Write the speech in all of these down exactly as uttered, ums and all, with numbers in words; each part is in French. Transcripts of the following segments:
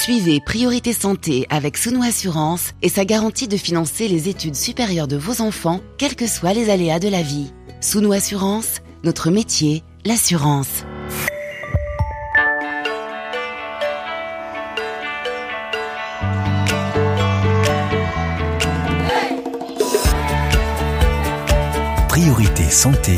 Suivez Priorité Santé avec Souno Assurance et sa garantie de financer les études supérieures de vos enfants, quels que soient les aléas de la vie. Souno Assurance, notre métier, l'assurance. Priorité Santé,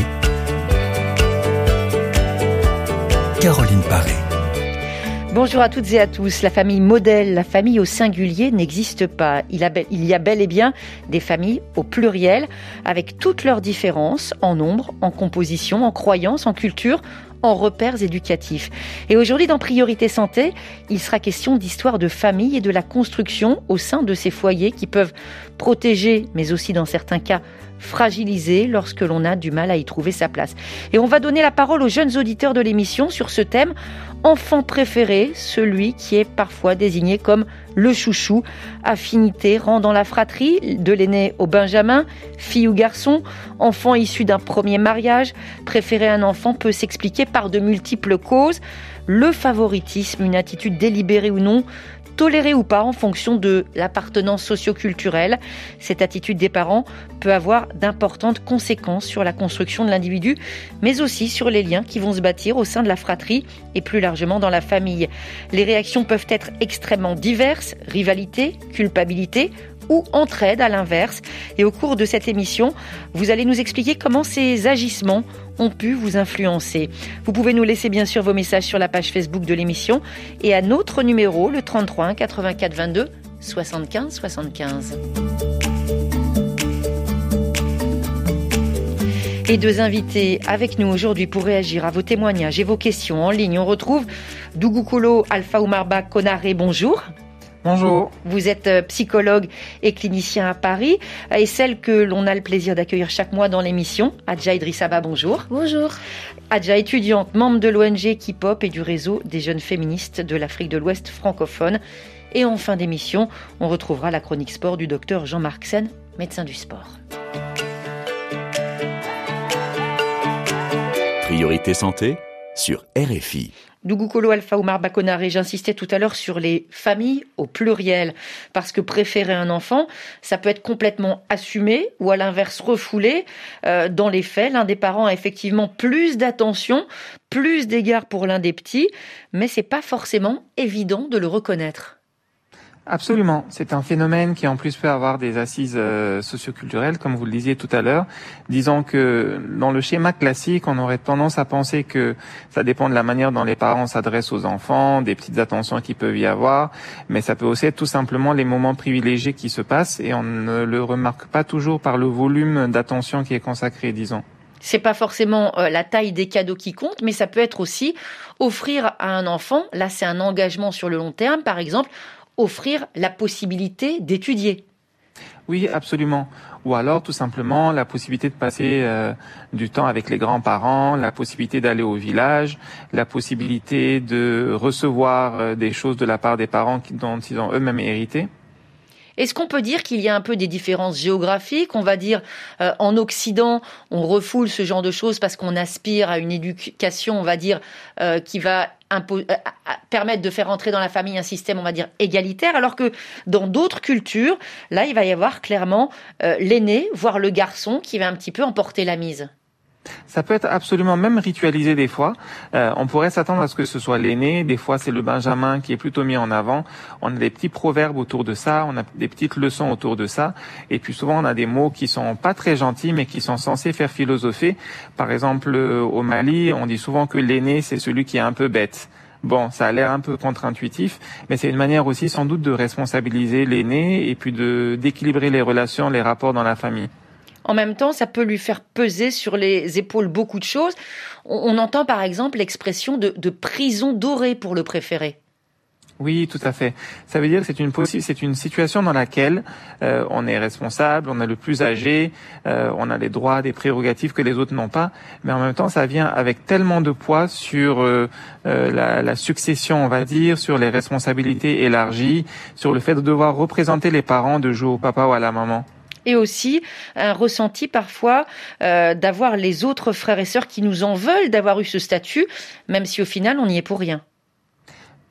Caroline Paré. Bonjour à toutes et à tous. La famille modèle, la famille au singulier n'existe pas. Il y a bel et bien des familles au pluriel, avec toutes leurs différences en nombre, en composition, en croyances, en culture, en repères éducatifs. Et aujourd'hui, dans Priorité Santé, il sera question d'histoire de famille et de la construction au sein de ces foyers qui peuvent protéger, mais aussi dans certains cas, fragiliser lorsque l'on a du mal à y trouver sa place. Et on va donner la parole aux jeunes auditeurs de l'émission sur ce thème. Enfant préféré, celui qui est parfois désigné comme le chouchou. Affinité, rang dans la fratrie, de l'aîné au benjamin, fille ou garçon, enfant issu d'un premier mariage. Préférer un enfant peut s'expliquer par de multiples causes. Le favoritisme, une attitude délibérée ou non, tolérée ou pas en fonction de l'appartenance socio-culturelle. Cette attitude des parents peut avoir d'importantes conséquences sur la construction de l'individu, mais aussi sur les liens qui vont se bâtir au sein de la fratrie et plus largement dans la famille. Les réactions peuvent être extrêmement diverses, rivalité, culpabilité ou entraide à l'inverse. Et au cours de cette émission, vous allez nous expliquer comment ces agissements ont pu vous influencer. Vous pouvez nous laisser bien sûr vos messages sur la page Facebook de l'émission et à notre numéro, le trente-trois un quatre-vingt-quatre vingt-deux soixante-quinze soixante-quinze. Et deux invités avec nous aujourd'hui pour réagir à vos témoignages et vos questions en ligne. On retrouve Dougou Alpha Oumarba Konaré, bonjour. Bonjour. Vous êtes psychologue et clinicien à Paris et celle que l'on a le plaisir d'accueillir chaque mois dans l'émission, Adja Idrissaba, bonjour. Bonjour. Adja, étudiante, membre de l'O N G K-pop et du réseau des jeunes féministes de l'Afrique de l'Ouest francophone. Et en fin d'émission, on retrouvera la chronique sport du docteur Jean-Marc Sen, médecin du sport. Priorité Santé sur R F I. Dougou Alpha Oumarba Konaré, j'insistais tout à l'heure sur les familles au pluriel, parce que préférer un enfant, ça peut être complètement assumé ou à l'inverse refoulé. Euh, dans les faits, l'un des parents a effectivement plus d'attention, plus d'égard pour l'un des petits, mais c'est pas forcément évident de le reconnaître. Absolument. C'est un phénomène qui en plus peut avoir des assises euh, socioculturelles, comme vous le disiez tout à l'heure. Disons que dans le schéma classique, on aurait tendance à penser que ça dépend de la manière dont les parents s'adressent aux enfants, des petites attentions qu'ils peuvent y avoir, mais ça peut aussi être tout simplement les moments privilégiés qui se passent et on ne le remarque pas toujours par le volume d'attention qui est consacré, disons. C'est pas forcément euh, la taille des cadeaux qui compte, mais ça peut être aussi offrir à un enfant, là c'est un engagement sur le long terme, par exemple, offrir la possibilité d'étudier. Oui, absolument. Ou alors, tout simplement, la possibilité de passer euh, du temps avec les grands-parents, la possibilité d'aller au village, la possibilité de recevoir euh, des choses de la part des parents qui, dont ils ont eux-mêmes hérité. Est-ce qu'on peut dire qu'il y a un peu des différences géographiques ? On va dire, euh, en Occident, on refoule ce genre de choses parce qu'on aspire à une éducation, on va dire, euh, qui va impo- euh, permettre de faire entrer dans la famille un système, on va dire, égalitaire, alors que dans d'autres cultures, là, il va y avoir clairement euh, l'aîné, voire le garçon, qui va un petit peu emporter la mise. Ça peut être absolument même ritualisé des fois. Euh, on pourrait s'attendre à ce que ce soit l'aîné. Des fois, c'est le benjamin qui est plutôt mis en avant. On a des petits proverbes autour de ça. On a des petites leçons autour de ça. Et puis souvent, on a des mots qui sont pas très gentils, mais qui sont censés faire philosopher. Par exemple, au Mali, on dit souvent que l'aîné, c'est celui qui est un peu bête. Bon, ça a l'air un peu contre-intuitif, mais c'est une manière aussi sans doute de responsabiliser l'aîné et puis de d'équilibrer les relations, les rapports dans la famille. En même temps, ça peut lui faire peser sur les épaules beaucoup de choses. On, on entend par exemple l'expression de, de prison dorée pour le préféré. Oui, tout à fait. Ça veut dire que c'est une possible, c'est une situation dans laquelle euh, on est responsable, on est le plus âgé, euh, on a les droits, des prérogatives que les autres n'ont pas, mais en même temps, ça vient avec tellement de poids sur euh, euh, la, la succession, on va dire, sur les responsabilités élargies, sur le fait de devoir représenter les parents, de jouer au papa ou à la maman. Et aussi un ressenti parfois euh, d'avoir les autres frères et sœurs qui nous en veulent d'avoir eu ce statut, même si au final on n'y est pour rien.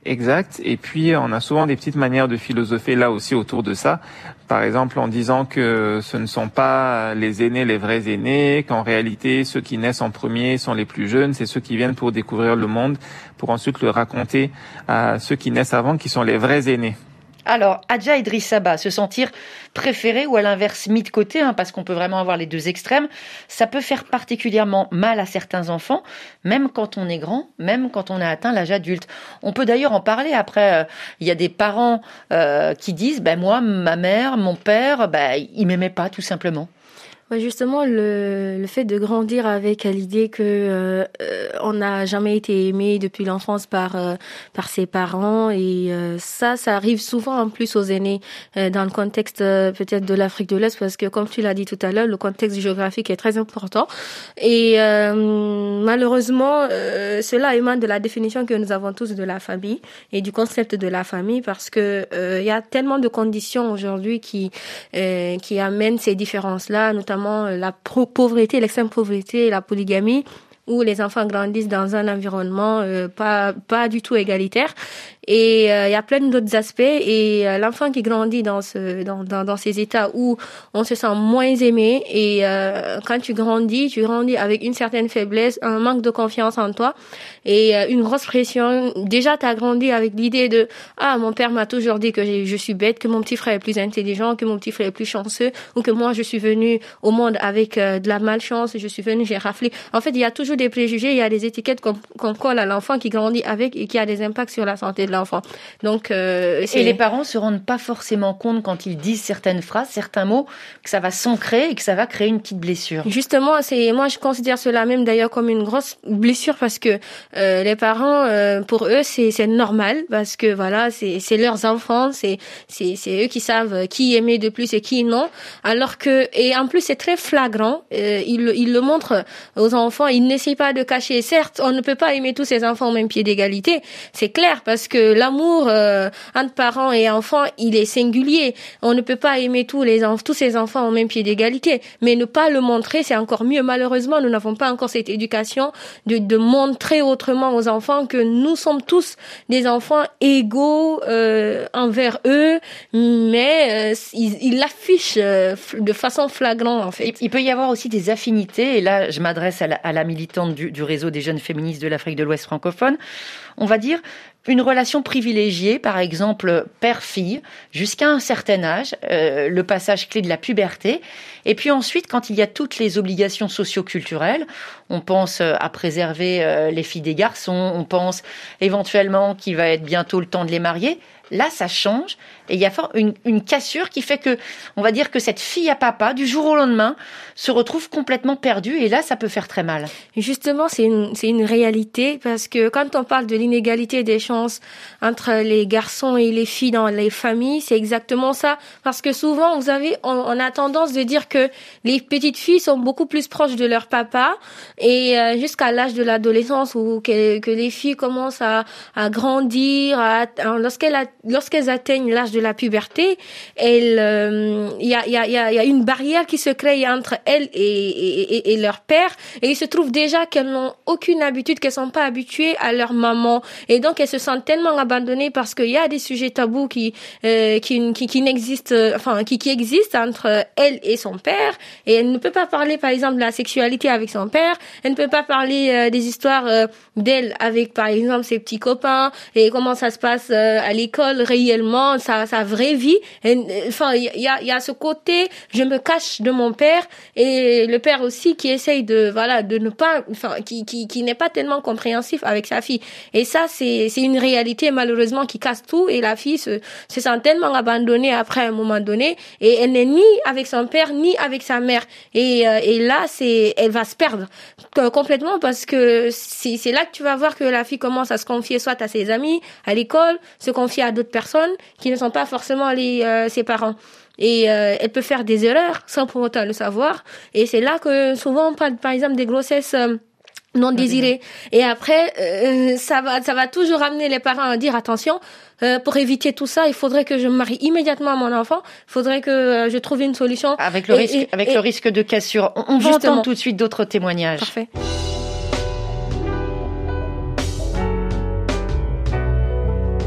Exact. Et puis, on a souvent des petites manières de philosopher là aussi autour de ça. Par exemple, en disant que ce ne sont pas les aînés les vrais aînés, qu'en réalité, ceux qui naissent en premier sont les plus jeunes, c'est ceux qui viennent pour découvrir le monde, pour ensuite le raconter à ceux qui naissent avant, qui sont les vrais aînés. Alors, Adja Idrissaba, se sentir préféré ou à l'inverse mis de côté, hein, parce qu'on peut vraiment avoir les deux extrêmes, ça peut faire particulièrement mal à certains enfants, même quand on est grand, même quand on a atteint l'âge adulte. On peut d'ailleurs en parler après. Il euh, y a des parents euh, qui disent ben, « moi, ma mère, mon père, ben, ils m'aimaient pas tout simplement ». Ouais, justement, le, le fait de grandir avec l'idée que euh, on n'a jamais été aimé depuis l'enfance par euh, par ses parents, et euh, ça, ça arrive souvent en plus aux aînés euh, dans le contexte euh, peut-être de l'Afrique de l'Est, parce que comme tu l'as dit tout à l'heure, le contexte géographique est très important, et euh, malheureusement, euh, cela émane de la définition que nous avons tous de la famille et du concept de la famille, parce que euh, il y a tellement de conditions aujourd'hui qui euh, qui amènent ces différences-là, notamment la pauvreté, l'extrême pauvreté et la polygamie, où les enfants grandissent dans un environnement euh, pas pas du tout égalitaire. Et il euh, y a plein d'autres aspects, et euh, l'enfant qui grandit dans ce dans, dans dans ces états où on se sent moins aimé, et euh, quand tu grandis, tu grandis avec une certaine faiblesse, un manque de confiance en toi et euh, une grosse pression. Déjà, tu as grandi avec l'idée de ah, mon père m'a toujours dit que je suis bête, que mon petit frère est plus intelligent, que mon petit frère est plus chanceux, ou que moi je suis venue au monde avec euh, de la malchance, je suis venue, j'ai raflé. En fait, il y a toujours des préjugés, il y a des étiquettes qu'on, qu'on colle à l'enfant qui grandit avec et qui a des impacts sur la santé de l'enfant. Donc, euh, c'est... Et les parents se rendent pas forcément compte quand ils disent certaines phrases, certains mots, que ça va s'ancrer et que ça va créer une petite blessure. Justement, c'est moi je considère cela même d'ailleurs comme une grosse blessure, parce que euh, les parents, euh, pour eux, c'est c'est normal, parce que voilà, c'est c'est leurs enfants, c'est c'est c'est eux qui savent qui aimer de plus et qui non. Alors que et en plus c'est très flagrant, euh, ils ils le montrent aux enfants, ils n'essayent pas de cacher. Certes, on ne peut pas aimer tous ses enfants au même pied d'égalité, c'est clair, parce que l'amour euh, entre parents et enfants, il est singulier. On ne peut pas aimer tous les enfants, tous ses enfants au même pied d'égalité, mais ne pas le montrer, c'est encore mieux. Malheureusement, nous n'avons pas encore cette éducation de de montrer autrement aux enfants que nous sommes tous des enfants égaux euh, envers eux, mais euh, ils ils l'affichent euh, de façon flagrante en fait. Il, il peut y avoir aussi des affinités, et là je m'adresse à la, à la militante du, du réseau des jeunes féministes de l'Afrique de l'Ouest francophone. On va dire une relation privilégiée, par exemple père-fille, jusqu'à un certain âge, euh, le passage clé de la puberté. Et puis ensuite, quand il y a toutes les obligations socio-culturelles, on pense à préserver euh, les filles des garçons, on pense éventuellement qu'il va être bientôt le temps de les marier. Là, ça change, et il y a une, une cassure qui fait que, on va dire que cette fille à papa, du jour au lendemain, se retrouve complètement perdue, et là, ça peut faire très mal. Justement, c'est une, c'est une réalité, parce que quand on parle de l'inégalité des chances entre les garçons et les filles dans les familles, c'est exactement ça. Parce que souvent, vous avez, on, on a tendance de dire que les petites filles sont beaucoup plus proches de leur papa, et euh, jusqu'à l'âge de l'adolescence, où que, que les filles commencent à, à grandir, à, lorsqu'elles a, lorsqu'elles atteignent l'âge de la puberté, il euh, y, a, y, a, y a une barrière qui se crée entre elles et, et, et leur père, et il se trouve déjà qu'elles n'ont aucune habitude, qu'elles sont pas habituées à leur maman, et donc elles se sentent tellement abandonnées, parce qu'il y a des sujets tabous qui euh, qui, qui qui n'existent, enfin qui qui existent entre elle et son père, et elle ne peut pas parler par exemple de la sexualité avec son père, elle ne peut pas parler euh, des histoires euh, d'elle avec par exemple ses petits copains, et comment ça se passe euh, à l'école réellement, sa, sa vraie vie. Et, enfin, il y a, il y a ce côté, je me cache de mon père, et le père aussi qui essaye de, voilà, de ne pas, enfin, qui, qui, qui n'est pas tellement compréhensif avec sa fille. Et ça, c'est, c'est une réalité, malheureusement, qui casse tout, et la fille se, se sent tellement abandonnée après un moment donné, et elle n'est ni avec son père, ni avec sa mère. Et, euh, et là, c'est, elle va se perdre complètement, parce que c'est, c'est là que tu vas voir que la fille commence à se confier soit à ses amis, à l'école, se confier à d'autres personnes qui ne sont pas forcément les, euh, ses parents. Et euh, elle peut faire des erreurs sans pour autant le savoir. Et c'est là que souvent on parle par exemple des grossesses euh, non désirées. Et après, euh, ça va, ça va toujours amener les parents à dire attention. Euh, pour éviter tout ça, il faudrait que je me marie immédiatement à mon enfant. Il faudrait que euh, je trouve une solution. Avec le et, risque, et, avec et, le risque de cassure. On, on va entendre tout de suite d'autres témoignages. Parfait.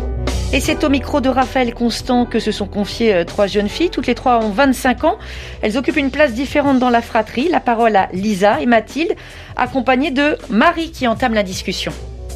Et c'est au micro de Raphaël Constant que se sont confiées euh, trois jeunes filles. Toutes les trois ont vingt-cinq ans. Elles occupent une place différente dans la fratrie. La parole à Lisa et Mathilde, accompagnées de Marie qui entame la discussion.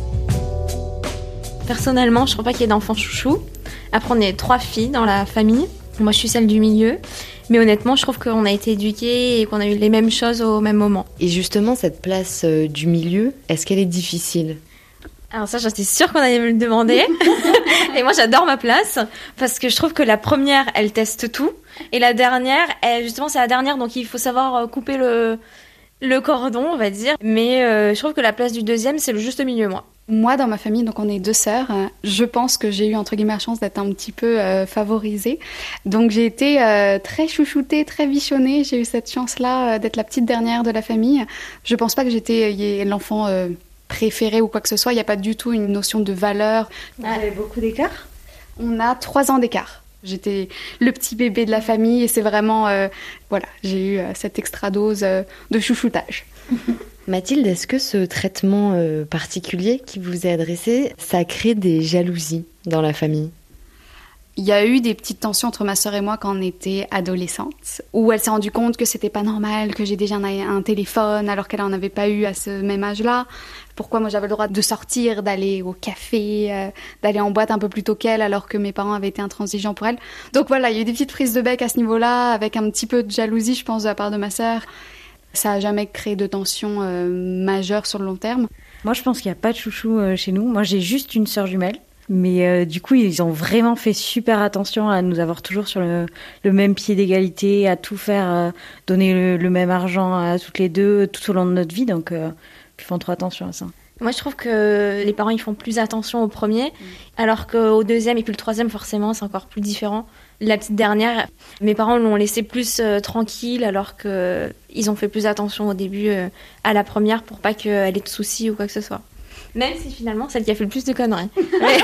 Personnellement, je ne trouve pas qu'il y ait d'enfants chouchous. Après, on est trois filles dans la famille. Moi, je suis celle du milieu. Mais honnêtement, je trouve qu'on a été éduqués et qu'on a eu les mêmes choses au même moment. Et justement, cette place euh, du milieu, est-ce qu'elle est difficile ? Alors ça, j'étais sûre qu'on allait me le demander. Et moi, j'adore ma place parce que je trouve que la première, elle teste tout. Et la dernière, elle, justement, c'est la dernière, donc il faut savoir couper le, le cordon, on va dire. Mais euh, je trouve que la place du deuxième, c'est le juste milieu, moi. Moi, dans ma famille, donc on est deux sœurs, je pense que j'ai eu, entre guillemets, la chance d'être un petit peu euh, favorisée. Donc j'ai été euh, très chouchoutée, très bichonnée. J'ai eu cette chance-là euh, d'être la petite dernière de la famille. Je pense pas que j'étais euh, l'enfant... Euh, préféré ou quoi que ce soit, il n'y a pas du tout une notion de valeur. Vous avez beaucoup d'écart ? On a trois ans d'écart. J'étais le petit bébé de la famille et c'est vraiment, euh, voilà, j'ai eu euh, cette extra dose euh, de chouchoutage. Mathilde, est-ce que ce traitement euh, particulier qui vous est adressé, ça crée des jalousies dans la famille ? Il y a eu des petites tensions entre ma sœur et moi quand on était adolescentes, où elle s'est rendue compte que c'était pas normal, que j'ai déjà un, un téléphone alors qu'elle en avait pas eu à ce même âge-là. Pourquoi moi j'avais le droit de sortir, d'aller au café, euh, d'aller en boîte un peu plus tôt qu'elle alors que mes parents avaient été intransigeants pour elle. Donc voilà, il y a eu des petites prises de bec à ce niveau-là, avec un petit peu de jalousie, je pense, de la part de ma sœur. Ça a jamais créé de tension euh, majeure sur le long terme. Moi, je pense qu'il n'y a pas de chouchou euh, chez nous. Moi, j'ai juste une sœur jumelle. Mais euh, du coup, ils ont vraiment fait super attention à nous avoir toujours sur le, le même pied d'égalité, à tout faire, euh, donner le, le même argent à toutes les deux tout au long de notre vie. Donc, euh, ils font trop attention à ça. Moi, je trouve que les parents, ils font plus attention au premier, mmh. alors qu'au deuxième et puis le troisième, forcément, c'est encore plus différent. La petite dernière, mes parents l'ont laissée plus euh, tranquille, alors qu'ils ont fait plus attention au début euh, à la première pour pas qu'elle ait de soucis ou quoi que ce soit. Même si finalement, celle qui a fait le plus de conneries. Mais...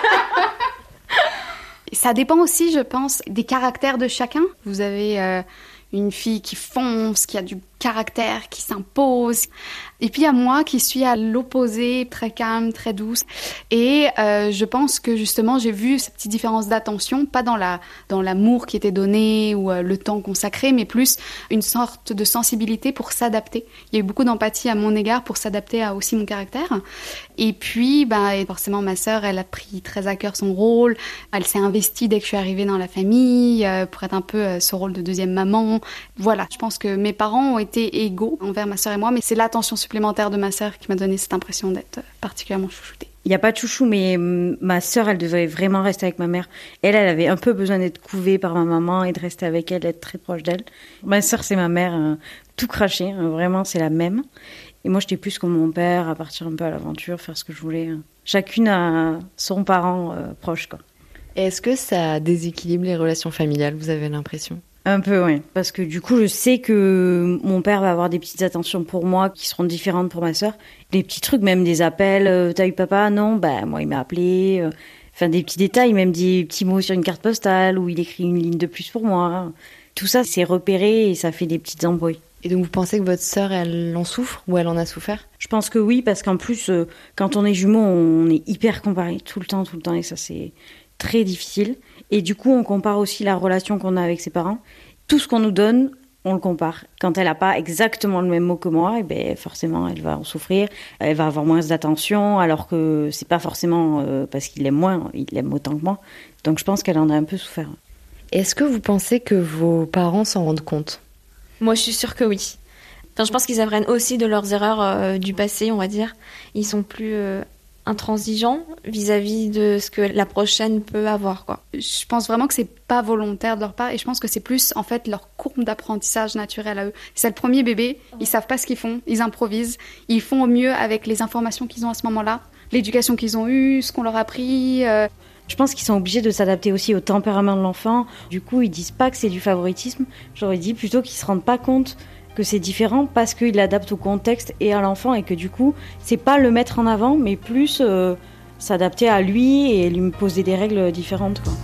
Ça dépend aussi, je pense, des caractères de chacun. Vous avez euh, une fille qui fonce, qui a du caractère, qui s'impose. Et puis il y a moi qui suis à l'opposé, très calme, très douce. Et euh, je pense que justement, j'ai vu cette petite différence d'attention, pas dans la dans l'amour qui était donné ou euh, le temps consacré, mais plus une sorte de sensibilité pour s'adapter. Il y a eu beaucoup d'empathie à mon égard pour s'adapter à aussi mon caractère. Et puis, bah, et forcément, ma sœur, elle a pris très à cœur son rôle. Elle s'est investie dès que je suis arrivée dans la famille euh, pour être un peu euh, ce rôle de deuxième maman. Voilà, je pense que mes parents ont été égaux envers ma sœur et moi, mais c'est l'attention supplémentaire de ma sœur qui m'a donné cette impression d'être particulièrement chouchoutée. Il n'y a pas de chouchou, mais ma sœur, elle devait vraiment rester avec ma mère. Elle, elle avait un peu besoin d'être couvée par ma maman et de rester avec elle, d'être très proche d'elle. Ma sœur, c'est ma mère, hein, tout craché, hein, vraiment, c'est la même. Et moi, j'étais plus comme mon père, à partir un peu à l'aventure, faire ce que je voulais. Chacune a son parent euh, proche, quoi. Et est-ce que ça déséquilibre les relations familiales, vous avez l'impression ? Un peu, oui. Parce que du coup, je sais que mon père va avoir des petites attentions pour moi qui seront différentes pour ma sœur. Des petits trucs, même des appels. Euh, T'as eu papa ? Non, bah moi, il m'a appelé. Euh, enfin, des petits détails, même des petits mots sur une carte postale où il écrit une ligne de plus pour moi. Tout ça, c'est repéré et ça fait des petites embrouilles. Et donc, vous pensez que votre sœur, elle en souffre ou elle en a souffert ? Je pense que oui, parce qu'en plus, euh, quand on est jumeaux, on est hyper comparés tout le temps, tout le temps. Et ça, c'est très difficile. Et du coup, on compare aussi la relation qu'on a avec ses parents. Tout ce qu'on nous donne, on le compare. Quand elle n'a pas exactement le même mot que moi, eh ben forcément, elle va en souffrir. Elle va avoir moins d'attention, alors que c'est pas forcément euh, parce qu'il l'aime moins, il l'aime autant que moi. Donc je pense qu'elle en a un peu souffert. Est-ce que vous pensez que vos parents s'en rendent compte ? Moi, je suis sûre que oui. Enfin, je pense qu'ils apprennent aussi de leurs erreurs euh, du passé, on va dire. Ils sont plus... Euh... intransigeant vis-à-vis de ce que la prochaine peut avoir, quoi. Je pense vraiment que c'est pas volontaire de leur part et je pense que c'est plus en fait leur courbe d'apprentissage naturel à eux. C'est le premier bébé, ils savent pas ce qu'ils font, ils improvisent, ils font au mieux avec les informations qu'ils ont à ce moment-là, l'éducation qu'ils ont eue, ce qu'on leur a appris. Euh... Je pense qu'ils sont obligés de s'adapter aussi au tempérament de l'enfant. Du coup, ils disent pas que c'est du favoritisme. J'aurais dit plutôt qu'ils se rendent pas compte que c'est différent parce qu'il l'adapte au contexte et à l'enfant et que du coup, c'est pas le mettre en avant, mais plus euh, s'adapter à lui et lui poser des règles différentes, quoi.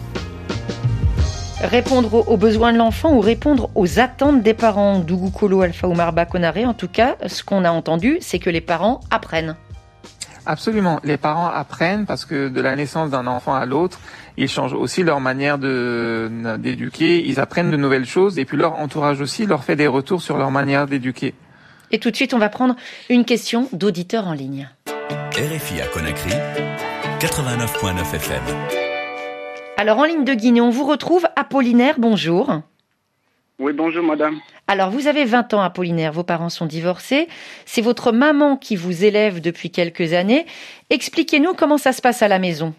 Répondre aux besoins de l'enfant ou répondre aux attentes des parents. Dougou Kolo, Alpha Oumar Bakonaré, en tout cas, ce qu'on a entendu, c'est que les parents apprennent. Absolument. Les parents apprennent parce que de la naissance d'un enfant à l'autre, ils changent aussi leur manière de d'éduquer, ils apprennent de nouvelles choses et puis leur entourage aussi leur fait des retours sur leur manière d'éduquer. Et tout de suite, on va prendre une question d'auditeur en ligne. R F I à Conakry, quatre-vingt-neuf virgule neuf F M. Alors, en ligne de Guinée, on vous retrouve. Apollinaire, bonjour. Oui, bonjour madame. Alors, vous avez vingt ans, Apollinaire, vos parents sont divorcés. C'est votre maman qui vous élève depuis quelques années. Expliquez-nous comment ça se passe à la maison.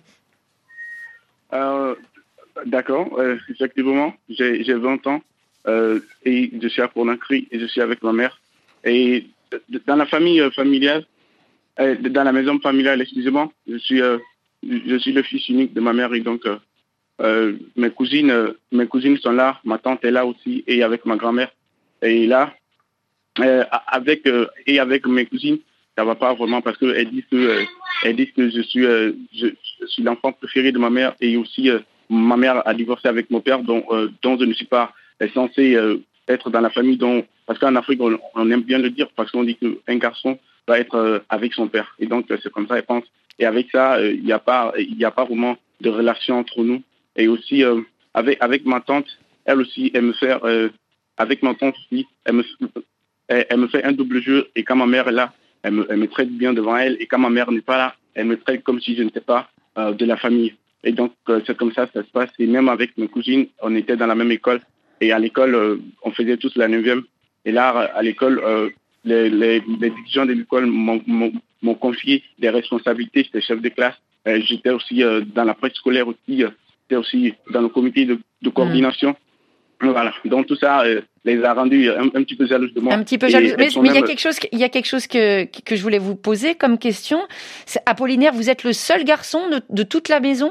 Euh, d'accord, euh, effectivement, j'ai, j'ai vingt ans euh, et je suis à Conakry et je suis avec ma mère. Et dans la famille euh, familiale, euh, dans la maison familiale, excusez-moi, je suis, euh, je suis le fils unique de ma mère et donc euh, euh, mes cousines, euh, mes cousines sont là, ma tante est là aussi et avec ma grand-mère. Et là, euh, avec euh, et avec mes cousines, ça va pas vraiment parce que elles disent que euh, elles disent que je suis euh, je, je suis l'enfant préféré de ma mère et aussi euh, ma mère a divorcé avec mon père dont euh, dont je ne suis pas censé euh, être dans la famille dont parce qu'en Afrique on, on aime bien le dire parce qu'on dit qu'un garçon doit être euh, avec son père et donc euh, c'est comme ça elle pense et avec ça il euh, y a pas il y a pas vraiment de relation entre nous et aussi euh, avec avec ma tante elle aussi elle me fait euh, avec ma tante aussi elle me elle, elle me fait un double jeu et quand ma mère est là elle me, elle me traite bien devant elle et quand ma mère n'est pas là elle me traite comme si je n'étais pas euh, de la famille et donc euh, c'est comme ça que ça se passe et même avec mes cousines on était dans la même école et à l'école euh, on faisait tous la neuvième et là à l'école euh, les, les, les dirigeants de l'école m'ont, m'ont, m'ont confié des responsabilités. J'étais chef de classe, euh, j'étais aussi euh, dans la presse scolaire aussi, euh, j'étais aussi dans le comité de, de coordination. Mmh. Voilà, donc tout ça euh, les a rendus un, un petit peu jalouses de moi. Un petit peu jalouses, mais, mais il y a quelque chose, il y a quelque chose que que je voulais vous poser comme question. C'est, Apollinaire, vous êtes le seul garçon de, de toute la maison ?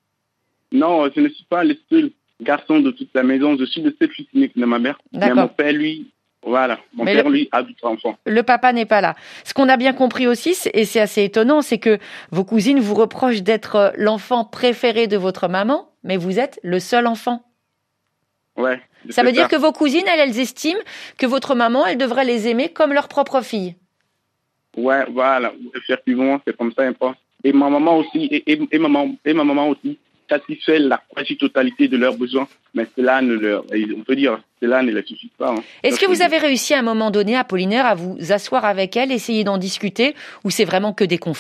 Non, je ne suis pas le seul garçon de toute la maison. Je suis le seul fils unique de ma mère. D'accord. Mais mon père, lui, voilà, mon mais père, le, lui, a d'autres enfants. Le papa n'est pas là. Ce qu'on a bien compris aussi, et c'est assez étonnant, c'est que vos cousines vous reprochent d'être l'enfant préféré de votre maman, mais vous êtes le seul enfant. Ouais. Ça veut dire ça. Que vos cousines, elles, elles estiment que votre maman, elle devrait les aimer comme leur propre fille. Ouais, voilà, effectivement, c'est comme ça, elle pense. Et ma maman aussi, et, et, et, maman, et ma maman aussi, satisfait la quasi-totalité de leurs besoins, mais cela ne leur, on peut dire, cela ne les suffit pas. Hein. Est-ce ça, que vous avez réussi à un moment donné, Apollinaire, à vous asseoir avec elle, essayer d'en discuter, ou c'est vraiment que des conflits ?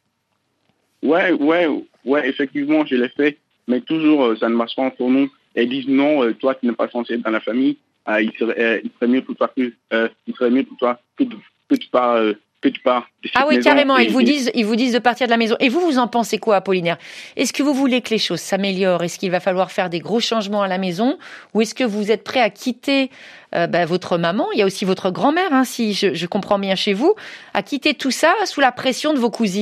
Ouais, ouais, ouais, effectivement, je l'ai fait, mais toujours, ça ne marche pas entre nous. Elles disent non, toi qui n'es pas censé être dans la famille, euh, il, serait, euh, il serait mieux pour toi que, euh, il serait mieux pour toi que, que tu pars. Euh, Que tu pars de cette ah oui, maison carrément, et, ils vous disent, ils vous disent de partir de la maison. Et vous, vous en pensez quoi, Apollinaire ? Est-ce que vous voulez que les choses s'améliorent ? Est-ce qu'il va falloir faire des gros changements à la maison ? Ou est-ce que vous êtes prêt à quitter euh, bah, votre maman ? Il y a aussi votre grand-mère, hein, si je, je comprends bien chez vous, à quitter tout ça sous la pression de vos cousines ?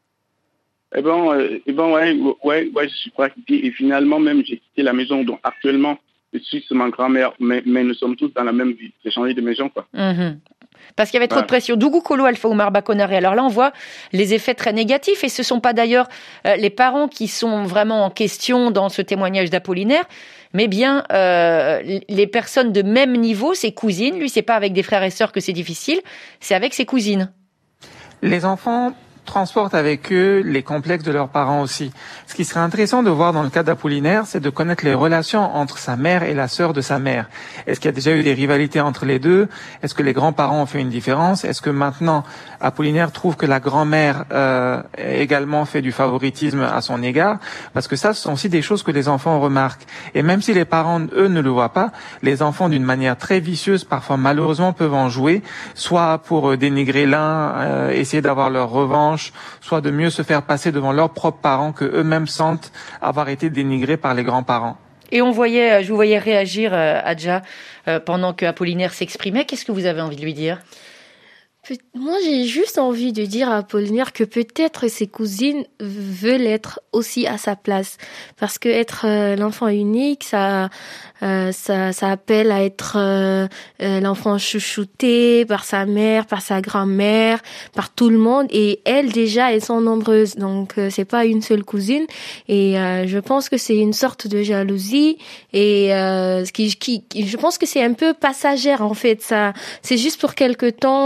Eh ben, euh, eh ben ouais, ouais, ouais, je suis prêt à quitter. Et finalement, même, j'ai quitté la maison. Donc, actuellement, je suis sur ma grand-mère, mais, mais nous sommes tous dans la même vie. J'ai changé de maison, quoi. Mmh. Parce qu'il y avait trop ouais. de pression. Dougou Kolo Alpha Oumar Bakonaré. Alors là, on voit les effets très négatifs. Et ce ne sont pas d'ailleurs euh, les parents qui sont vraiment en question dans ce témoignage d'Apollinaire, mais bien euh, les personnes de même niveau, ses cousines. Lui, c'est pas avec des frères et sœurs que c'est difficile, c'est avec ses cousines. Les enfants transportent avec eux les complexes de leurs parents aussi. Ce qui serait intéressant de voir dans le cas d'Apollinaire, c'est de connaître les relations entre sa mère et la sœur de sa mère. Est-ce qu'il y a déjà eu des rivalités entre les deux ? Est-ce que les grands-parents ont fait une différence ? Est-ce que maintenant, Apollinaire trouve que la grand-mère euh, également fait du favoritisme à son égard ? Parce que ça, ce sont aussi des choses que les enfants remarquent. Et même si les parents, eux, ne le voient pas, les enfants, d'une manière très vicieuse, parfois malheureusement, peuvent en jouer, soit pour dénigrer l'un, euh, essayer d'avoir leur revanche, soit de mieux se faire passer devant leurs propres parents que eux-mêmes sentent avoir été dénigrés par les grands-parents. Et on voyait, je vous voyais réagir, euh, Adja, euh, pendant que Apollinaire s'exprimait. Qu'est-ce que vous avez envie de lui dire ? Moi, j'ai juste envie de dire à Apollinaire que peut-être ses cousines veulent être aussi à sa place. Parce que être euh, l'enfant unique, ça, euh, ça, ça appelle à être euh, euh, l'enfant chouchouté par sa mère, par sa grand-mère, par tout le monde. Et elles, déjà, elles sont nombreuses. Donc, euh, c'est pas une seule cousine. Et euh, je pense que c'est une sorte de jalousie. Et euh, qui, qui, je pense que c'est un peu passagère, en fait. Ça, c'est juste pour quelque temps. C'est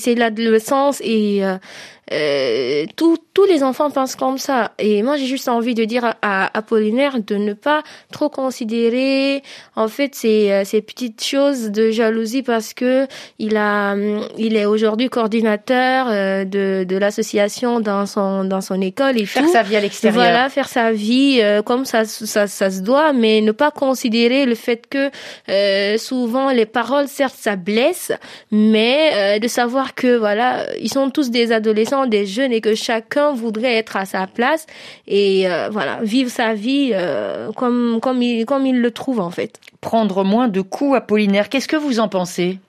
c'est l'adolescence et euh, euh, tout, tous les enfants pensent comme ça. Et moi, j'ai juste envie de dire à, à Apollinaire de ne pas trop considérer, en fait, ces, ces petites choses de jalousie parce que il a, il est aujourd'hui coordinateur euh, de, de l'association dans son, dans son école. Et faire tout. sa vie à l'extérieur. Voilà, faire sa vie euh, comme ça, ça, ça se doit, mais ne pas considérer le fait que euh, souvent les paroles, certes, ça blesse, mais euh, de savoir que voilà, ils sont tous des adolescents, des jeunes et que chacun voudrait être à sa place et euh, voilà, vivre sa vie euh, comme comme il comme il le trouve en fait. Prendre moins de coups, Apollinaire. Qu'est-ce que vous en pensez?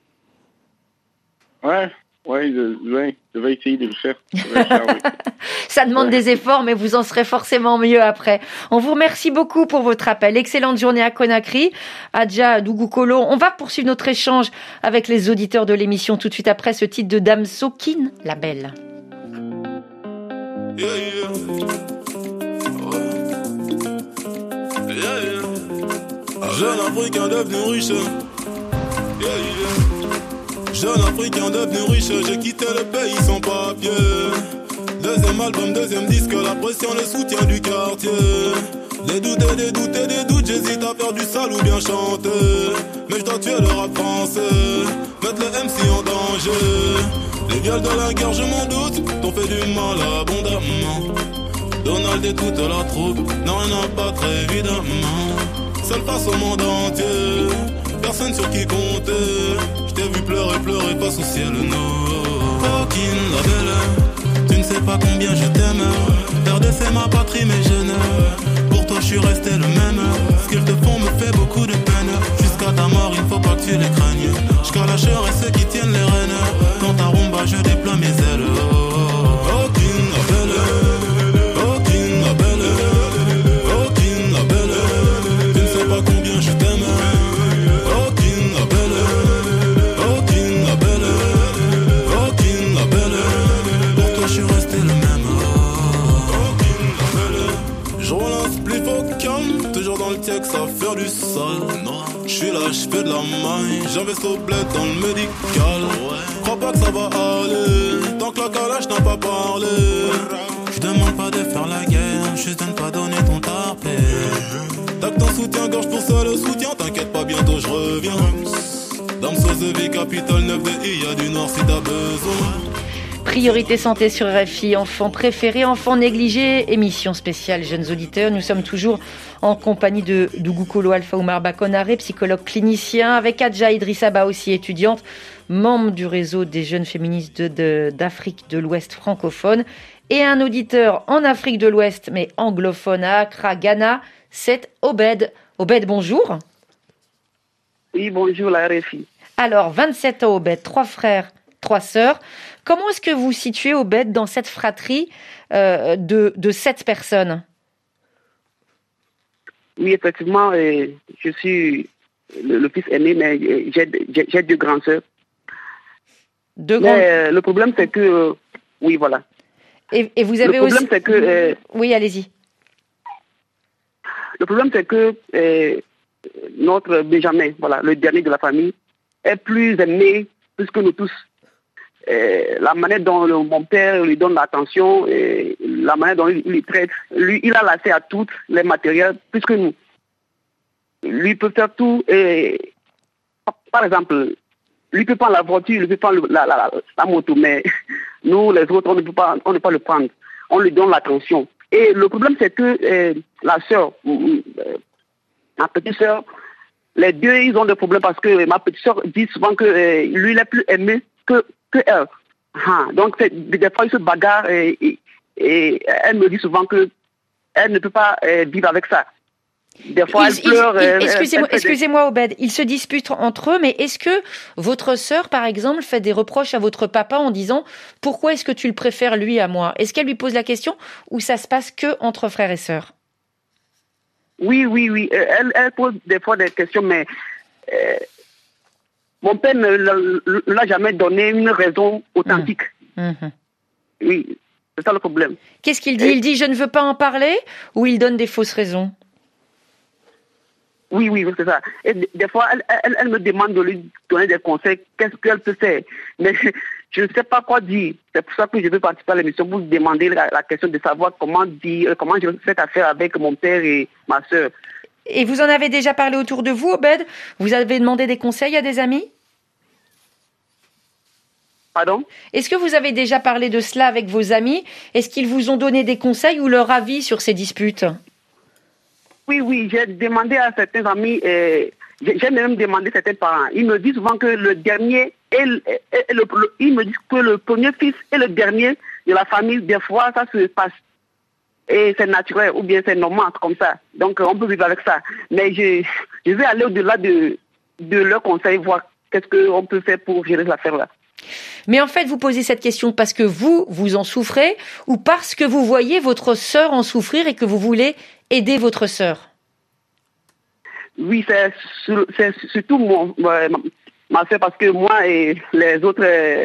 Ouais, ouais, je, ouais, je vais essayer de le faire. Je vais le faire, oui. Ça demande ouais. des efforts, mais vous en serez forcément mieux après. On vous remercie beaucoup pour votre appel. Excellente journée à Conakry. Adja Dougou-Kolo. On va poursuivre notre échange avec les auditeurs de l'émission tout de suite après ce titre de Dame Sokin, la belle. Yeah, yeah. Ouais. Yeah, yeah. Jeune Africain devenu riche. Yeah, yeah. Jeune Africain devenu riche, j'ai quitté le pays sans papier. Deuxième album, deuxième disque, la pression, le soutien du quartier. Des doutes et des doutes et des doutes, j'hésite à faire du sale ou bien chanter. Mais je dois tuer le rap français, mettre le M C en danger. Les viols de la guerre, je m'en doute, t'ont fait du mal abondamment. Donald et toute la troupe n'ont rien à battre évidemment. Seul face au monde entier, personne sur qui compter. Je t'ai vu pleurer, pleurer face au ciel noir. Coquine, la belle, tu ne sais pas combien je t'aime. Perdre c'est ma patrie mais je ne. Pour toi je suis resté le même. Ce qu'ils te font me fait beaucoup de peine. Jusqu'à ta mort il faut pas que tu les craignes. Je calacherai ceux qui tiennent les rênes. Dans ta rumba je déploie mes ailes. Aucune la belle, aucune la belle, aucune la belle. Tu ne sais pas combien je t'aime. Aucune la belle, aucune la belle, aucune la belle. Pour toi je suis resté le même. Aucune la belle. Je relance plus faux calme, toujours dans le texte à faire du sale. Je suis là, je fais de la maille, j'investis au bled dans le médical. Crois pas que ça va aller, tant que la calage n'a pas parlé. Je demande pas de faire la guerre, juste de ne pas donner ton tarpé. T'as que ton soutien-gorge pour ça le soutien, t'inquiète pas, bientôt je reviens. Dame Sozevi, capitale neuf de I, y'a du Nord si t'as besoin. Priorité santé sur R F I, enfants préférés, enfants négligés, émission spéciale jeunes auditeurs. Nous sommes toujours en compagnie de Dougou-Kolo Alpha Oumar Bakonaré, psychologue clinicien, avec Adja Idrissa aussi étudiante, membre du réseau des jeunes féministes de, de, d'Afrique de l'Ouest francophone, et un auditeur en Afrique de l'Ouest, mais anglophone à Accra, Ghana, c'est Obed. Obed, bonjour. Oui, bonjour la R F I. Alors, vingt-sept ans Obed, trois frères, trois sœurs. Comment est-ce que vous situez Obed dans cette fratrie euh, de, de sept personnes? Oui, effectivement, euh, je suis le, le fils aîné, mais j'ai, j'ai, j'ai deux grandes sœurs. Deux mais grandes... euh, le problème, c'est que... Euh, oui, voilà. Et, et vous avez le problème, aussi... c'est que... Euh, oui, allez-y. Le problème, c'est que euh, notre Benjamin, voilà, le dernier de la famille, est plus aimé plus que nous tous. Euh, la manière dont le, mon père lui donne l'attention, et la manière dont il, il les traite, lui, il a l'accès à tous les matériels plus que nous. Lui peut faire tout. Et, par exemple, lui peut prendre la voiture, lui peut prendre la, la, la, la moto, mais nous, les autres, on ne peut pas, on ne peut pas le prendre. On lui donne l'attention. Et le problème, c'est que euh, la sœur, euh, ma petite sœur, les deux, ils ont des problèmes parce que ma petite sœur dit souvent que euh, lui, il est plus aimé que que elle. Ah, donc, des fois, ils se bagarrent et, et, et elle me dit souvent que elle ne peut pas euh, vivre avec ça. Des fois, il, elle pleure. Il, elle, excusez-moi, elle excusez-moi des... Obed, ils se disputent entre eux, mais est-ce que votre sœur, par exemple, fait des reproches à votre papa en disant « Pourquoi est-ce que tu le préfères lui à moi ?» Est-ce qu'elle lui pose la question ou ça se passe que entre frères et sœurs? Oui, oui, oui. Elle, elle pose des fois des questions, mais... Euh, mon père ne l'a jamais donné une raison authentique. Mmh. Oui, c'est ça le problème. Qu'est-ce qu'il dit? Et... Il dit « je ne veux pas en parler » ou il donne des fausses raisons? Oui, oui, c'est ça. Et des fois, elle, elle, elle me demande de lui donner des conseils, qu'est-ce qu'elle peut faire. Mais je ne sais pas quoi dire. C'est pour ça que je veux participer à l'émission pour demander la, la question de savoir comment dire, comment je fais cette affaire avec mon père et ma sœur. Et vous en avez déjà parlé autour de vous, Obed? Vous avez demandé des conseils à des amis? Pardon? Est-ce que vous avez déjà parlé de cela avec vos amis? Est-ce qu'ils vous ont donné des conseils ou leur avis sur ces disputes? Oui, oui, j'ai demandé à certains amis, euh, j'ai même demandé à certains parents. Ils me disent souvent que le dernier, est le, est le, le, ils me disent que le premier fils est le dernier de la famille. Des fois, ça se passe. Et c'est naturel ou bien c'est normal comme ça. Donc, on peut vivre avec ça. Mais je, je vais aller au-delà de, de leurs conseils, voir qu'est-ce qu'on peut faire pour gérer l'affaire-là. Mais en fait, vous posez cette question parce que vous, vous en souffrez ou parce que vous voyez votre sœur en souffrir et que vous voulez aider votre sœur? Oui, c'est, c'est surtout mon, ma, ma sœur parce que moi et les autres,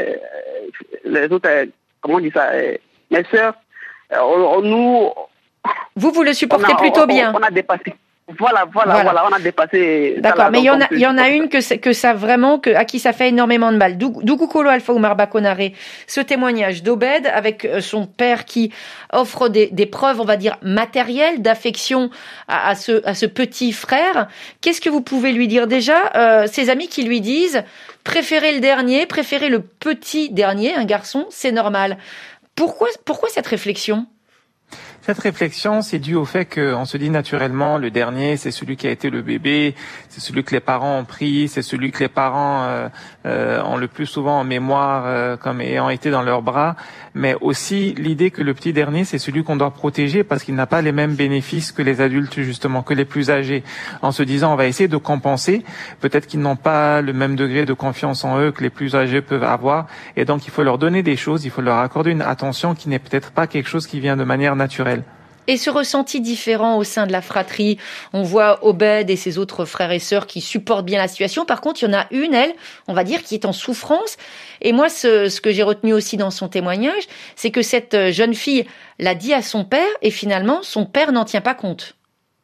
les autres, comment on dit ça, mes sœurs, on, on, nous... Vous, vous le supportez on a, plutôt on, bien. On a dépassé. Voilà, voilà, voilà, voilà, on a dépassé. D'accord, mais il y en a, il y en a une que, que ça vraiment, que, à qui ça fait énormément de mal. Dougou Alpha Oumar Bakonare, ce témoignage d'Obed avec son père qui offre des, des preuves, on va dire, matérielles d'affection à, à, ce, à ce petit frère. Qu'est-ce que vous pouvez lui dire déjà? euh, Ses amis qui lui disent, préférez le dernier, préférez le petit dernier, un garçon, c'est normal. Pourquoi, pourquoi cette réflexion? Cette réflexion, c'est dû au fait qu'on se dit naturellement, le dernier, c'est celui qui a été le bébé, c'est celui que les parents ont pris, c'est celui que les parents euh, euh, ont le plus souvent en mémoire euh, comme ayant été dans leurs bras, mais aussi l'idée que le petit dernier, c'est celui qu'on doit protéger parce qu'il n'a pas les mêmes bénéfices que les adultes, justement, que les plus âgés. En se disant, on va essayer de compenser, peut-être qu'ils n'ont pas le même degré de confiance en eux que les plus âgés peuvent avoir, et donc il faut leur donner des choses, il faut leur accorder une attention qui n'est peut-être pas quelque chose qui vient de manière naturelle. Et ce ressenti différent au sein de la fratrie, on voit Obed et ses autres frères et sœurs qui supportent bien la situation. Par contre, il y en a une, elle, on va dire, qui est en souffrance. Et moi, ce, ce que j'ai retenu aussi dans son témoignage, c'est que cette jeune fille l'a dit à son père et finalement, son père n'en tient pas compte.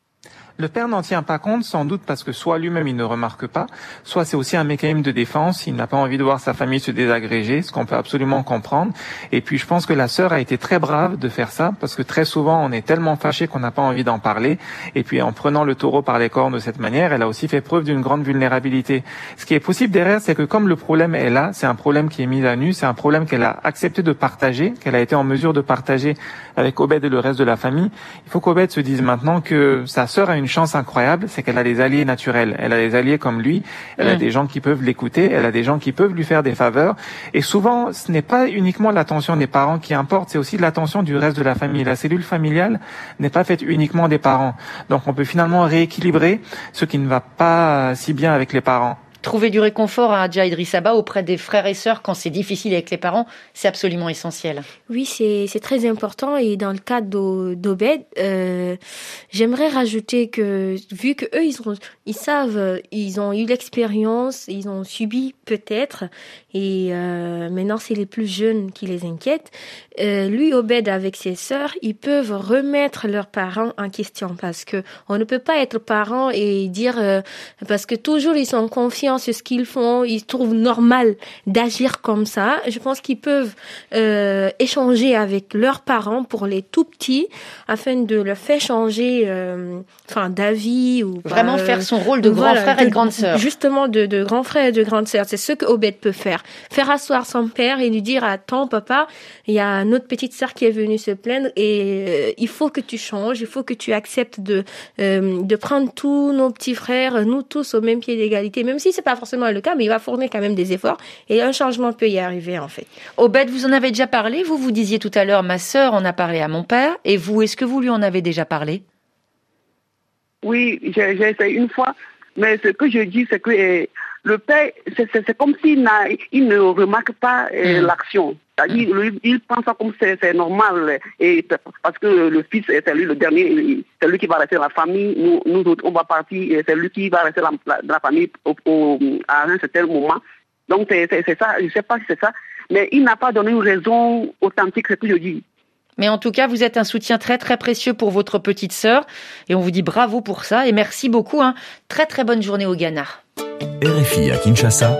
Le père n'en tient pas compte, sans doute parce que soit lui-même il ne remarque pas, soit c'est aussi un mécanisme de défense, il n'a pas envie de voir sa famille se désagréger, ce qu'on peut absolument comprendre. Et puis je pense que la sœur a été très brave de faire ça, parce que très souvent on est tellement fâché qu'on n'a pas envie d'en parler. Et puis en prenant le taureau par les cornes de cette manière, elle a aussi fait preuve d'une grande vulnérabilité. Ce qui est possible derrière, c'est que comme le problème est là, c'est un problème qui est mis à nu, c'est un problème qu'elle a accepté de partager, qu'elle a été en mesure de partager avec Obed et le reste de la famille. Il faut qu'Obed se dise maintenant que sa sœur a une chance incroyable, c'est qu'elle a des alliés naturels. Elle a des alliés comme lui, elle mmh. a des gens qui peuvent l'écouter, elle a des gens qui peuvent lui faire des faveurs. Et souvent, ce n'est pas uniquement l'attention des parents qui importe, c'est aussi l'attention du reste de la famille. La cellule familiale n'est pas faite uniquement des parents. Donc on peut finalement rééquilibrer ce qui ne va pas si bien avec les parents. Trouver du réconfort à Adja Idrissaba auprès des frères et sœurs quand c'est difficile avec les parents, c'est absolument essentiel. Oui, c'est, c'est très important et dans le cas d'Obed, euh, j'aimerais rajouter que vu que eux ils, ont, ils savent, ils ont eu l'expérience, ils ont subi peut-être et euh, maintenant c'est les plus jeunes qui les inquiètent. Euh, lui, Obed avec ses sœurs, ils peuvent remettre leurs parents en question parce que on ne peut pas être parent et dire euh, parce que toujours ils sont confiants sur ce qu'ils font, ils trouvent normal d'agir comme ça. Je pense qu'ils peuvent euh, échanger avec leurs parents pour les tout petits afin de leur faire changer euh, enfin d'avis ou vraiment euh, faire son rôle de grand voilà, frère et de grande sœur. Justement de, de grand frère et de grande sœur, c'est ce que Obed peut faire. Faire asseoir son père et lui dire attends papa, il y a notre petite sœur qui est venue se plaindre et euh, il faut que tu changes, il faut que tu acceptes de euh, de prendre tous nos petits frères, nous tous au même pied d'égalité, même si c'est pas forcément le cas, mais il va fournir quand même des efforts et un changement peut y arriver en fait. Obed, vous en avez déjà parlé, vous vous disiez tout à l'heure ma sœur en a parlé à mon père et vous, est-ce que vous lui en avez déjà parlé? Oui, j'ai, j'ai essayé une fois, mais ce que je dis c'est que euh, le père, c'est, c'est, c'est comme s'il n'a, il ne remarque pas euh, mmh. l'action. C'est-à-dire, lui, il pense ça comme c'est, c'est normal, et parce que le fils, c'est lui le dernier, c'est lui qui va rester dans la famille, nous, nous autres, on va partir, et c'est lui qui va rester dans la, la famille au, au, à un certain moment. Donc, c'est, c'est, c'est ça, je ne sais pas si c'est ça, mais il n'a pas donné une raison authentique, c'est ce que je dis. Mais en tout cas, vous êtes un soutien très très précieux pour votre petite sœur et on vous dit bravo pour ça et merci beaucoup. Hein. Très très bonne journée au Ghana. R F I à Kinshasa,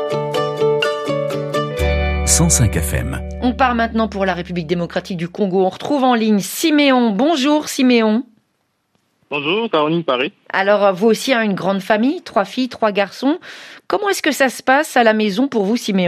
cent cinq F M. On part maintenant pour la République démocratique du Congo. On retrouve en ligne Siméon. Bonjour Siméon. Bonjour, Caroline Paris. Alors, vous aussi, hein, une grande famille, trois filles, trois garçons. Comment est-ce que ça se passe à la maison pour vous, Siméon ?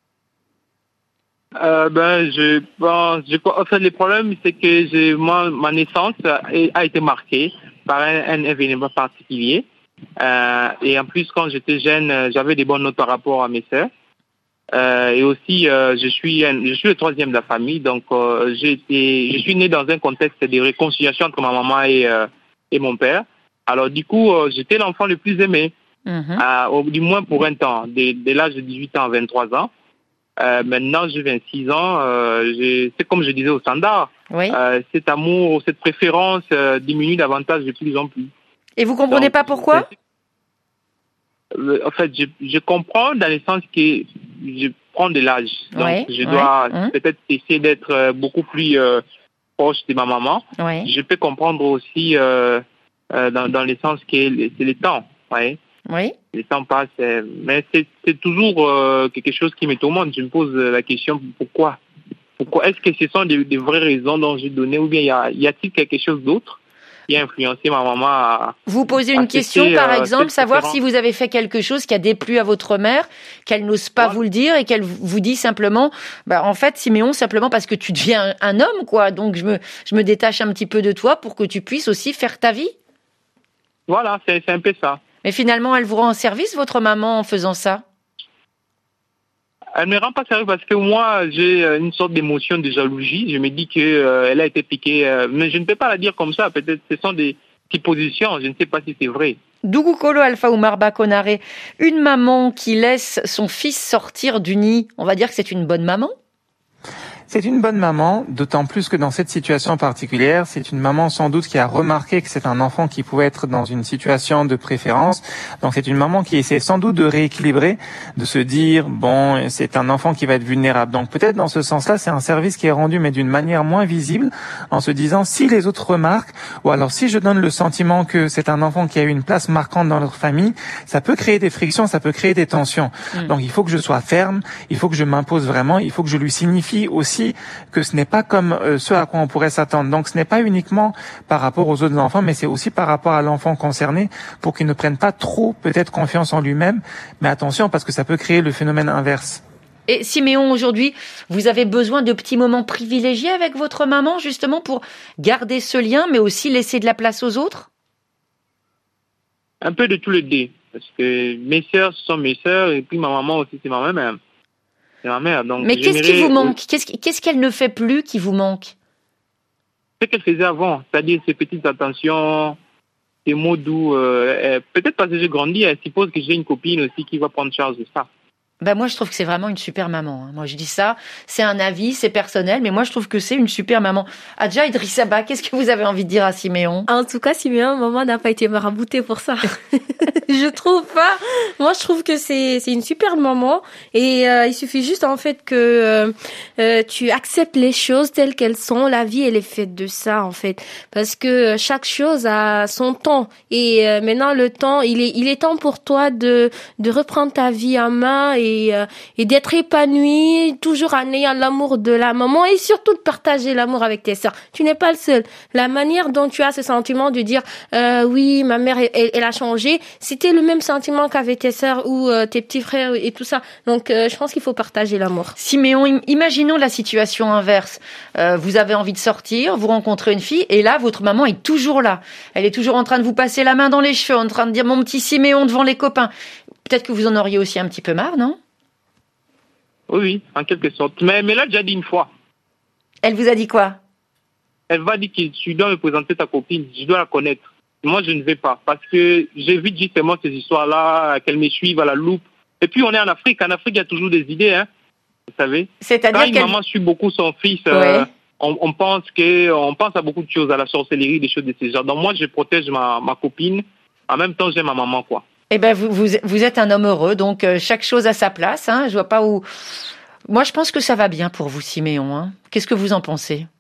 Euh, ben, je, bon, je, en fait, le problème, c'est que j'ai, moi, ma naissance a, a été marquée par un, un événement particulier. Euh, et en plus, quand j'étais jeune, j'avais des bonnes notes par rapport à mes sœurs. Euh, et aussi, euh, je suis, un, je suis le troisième de la famille, donc euh, j'ai été, je suis né dans un contexte de réconciliation entre ma maman et euh, et mon père. Alors du coup, euh, j'étais l'enfant le plus aimé, mm-hmm. euh, au, du moins pour un temps, dès, dès l'âge de dix-huit ans à vingt-trois ans. Euh, maintenant, j'ai vingt-six ans. Euh, j'ai, c'est comme je disais au standard. Oui. Euh, cet amour, cette préférence euh, diminue davantage de plus en plus. Et vous comprenez donc, pas pourquoi ? euh, En fait, je, je comprends dans le sens que je prends de l'âge. Donc, ouais, je dois ouais. peut-être essayer d'être beaucoup plus euh, proche de ma maman. Ouais. Je peux comprendre aussi euh, euh, dans, dans le sens que c'est le temps. Ouais. Oui. Le temps passe, euh, mais c'est, c'est toujours euh, quelque chose qui me tourmente. Je me pose la question pourquoi. Pourquoi est-ce que ce sont des, des vraies raisons dont j'ai donné ou bien y, a, y a-t-il quelque chose d'autre qui a influencé ma maman à... Vous posez une question, citer, par exemple, euh, savoir si vous avez fait quelque chose qui a déplu à votre mère, qu'elle n'ose pas ouais. vous le dire et qu'elle vous dit simplement, bah, en fait, Siméon, simplement parce que tu deviens un, un homme, quoi. Donc, je me, je me détache un petit peu de toi pour que tu puisses aussi faire ta vie. Voilà, c'est, c'est un peu ça. Mais finalement, elle vous rend service, votre maman, en faisant ça ? Elle me rend pas sérieux parce que moi, j'ai une sorte d'émotion de jalousie. Je me dis que euh, elle a été piquée, euh, mais je ne peux pas la dire comme ça. Peut-être ce sont des suppositions. Je ne sais pas si c'est vrai. Dougou-Kolo Alpha Oumar Bakonare, une maman qui laisse son fils sortir du nid, on va dire que c'est une bonne maman ? C'est une bonne maman, d'autant plus que dans cette situation particulière, c'est une maman sans doute qui a remarqué que c'est un enfant qui pouvait être dans une situation de préférence. Donc c'est une maman qui essaie sans doute de rééquilibrer, de se dire, bon, c'est un enfant qui va être vulnérable. Donc peut-être dans ce sens-là, c'est un service qui est rendu, mais d'une manière moins visible, en se disant, si les autres remarquent, ou alors si je donne le sentiment que c'est un enfant qui a eu une place marquante dans leur famille, ça peut créer des frictions, ça peut créer des tensions. Mmh. Donc il faut que je sois ferme, il faut que je m'impose vraiment, il faut que je lui signifie aussi que ce n'est pas comme euh, ce à quoi on pourrait s'attendre. Donc ce n'est pas uniquement par rapport aux autres enfants, mais c'est aussi par rapport à l'enfant concerné pour qu'il ne prenne pas trop peut-être confiance en lui-même. Mais attention, parce que ça peut créer le phénomène inverse. Et Siméon, aujourd'hui, vous avez besoin de petits moments privilégiés avec votre maman, justement, pour garder ce lien, mais aussi laisser de la place aux autres ? Un peu de tous les deux. Parce que mes sœurs sont mes sœurs, et puis ma maman aussi, c'est ma mère. C'est ma mère. Donc mais qu'est-ce qui vous manque ? Qu'est-ce, qu'est-ce qu'elle ne fait plus qui vous manque ? Ce qu'elle faisait avant, c'est-à-dire ces petites attentions, ces mots doux. Euh, peut-être parce que j'ai grandi, elle suppose que j'ai une copine aussi qui va prendre charge de ça. Ben moi, je trouve que c'est vraiment une super maman. Moi, je dis ça, c'est un avis, c'est personnel, mais moi, je trouve que c'est une super maman. Adja Idrissaba, qu'est-ce que vous avez envie de dire à Siméon ? En tout cas, Siméon, maman n'a pas été maraboutée pour ça. Je trouve pas. Moi, je trouve que c'est c'est une super maman et euh, il suffit juste en fait que euh, euh, tu acceptes les choses telles qu'elles sont. La vie, elle est faite de ça en fait, parce que chaque chose a son temps et euh, maintenant le temps, il est il est temps pour toi de de reprendre ta vie en main et Et, euh, et d'être épanoui, toujours en ayant l'amour de la maman et surtout de partager l'amour avec tes sœurs. Tu n'es pas le seul. La manière dont tu as ce sentiment de dire euh, oui, ma mère, elle, elle a changé, c'était le même sentiment qu'avec tes sœurs ou euh, tes petits frères et tout ça. Donc, euh, je pense qu'il faut partager l'amour. Siméon, imaginons la situation inverse. Euh, vous avez envie de sortir, vous rencontrez une fille et là, votre maman est toujours là. Elle est toujours en train de vous passer la main dans les cheveux, en train de dire mon petit Siméon devant les copains. Peut-être que vous en auriez aussi un petit peu marre, non ? Oui, oui, en quelque sorte. Mais, mais là, j'ai déjà dit une fois. Elle vous a dit quoi ? Elle va dire que tu dois me présenter ta copine, je dois la connaître. Moi, je ne vais pas, parce que j'évite justement ces histoires-là, qu'elle me suive à la loupe. Et puis, on est en Afrique. En Afrique, il y a toujours des idées, hein, vous savez. C'est-à-dire Quand une qu'elle... maman suit beaucoup son fils, ouais. euh, on, on, pense que, on pense à beaucoup de choses, à la sorcellerie, des choses de ce genre. Donc, moi, je protège ma, ma copine. En même temps, j'aime ma maman, quoi. Eh ben, vous, vous, vous êtes un homme heureux, donc euh, chaque chose à sa place. Hein. Je vois pas où. Moi, je pense que ça va bien pour vous, Siméon. Hein. Qu'est-ce que vous en pensez ?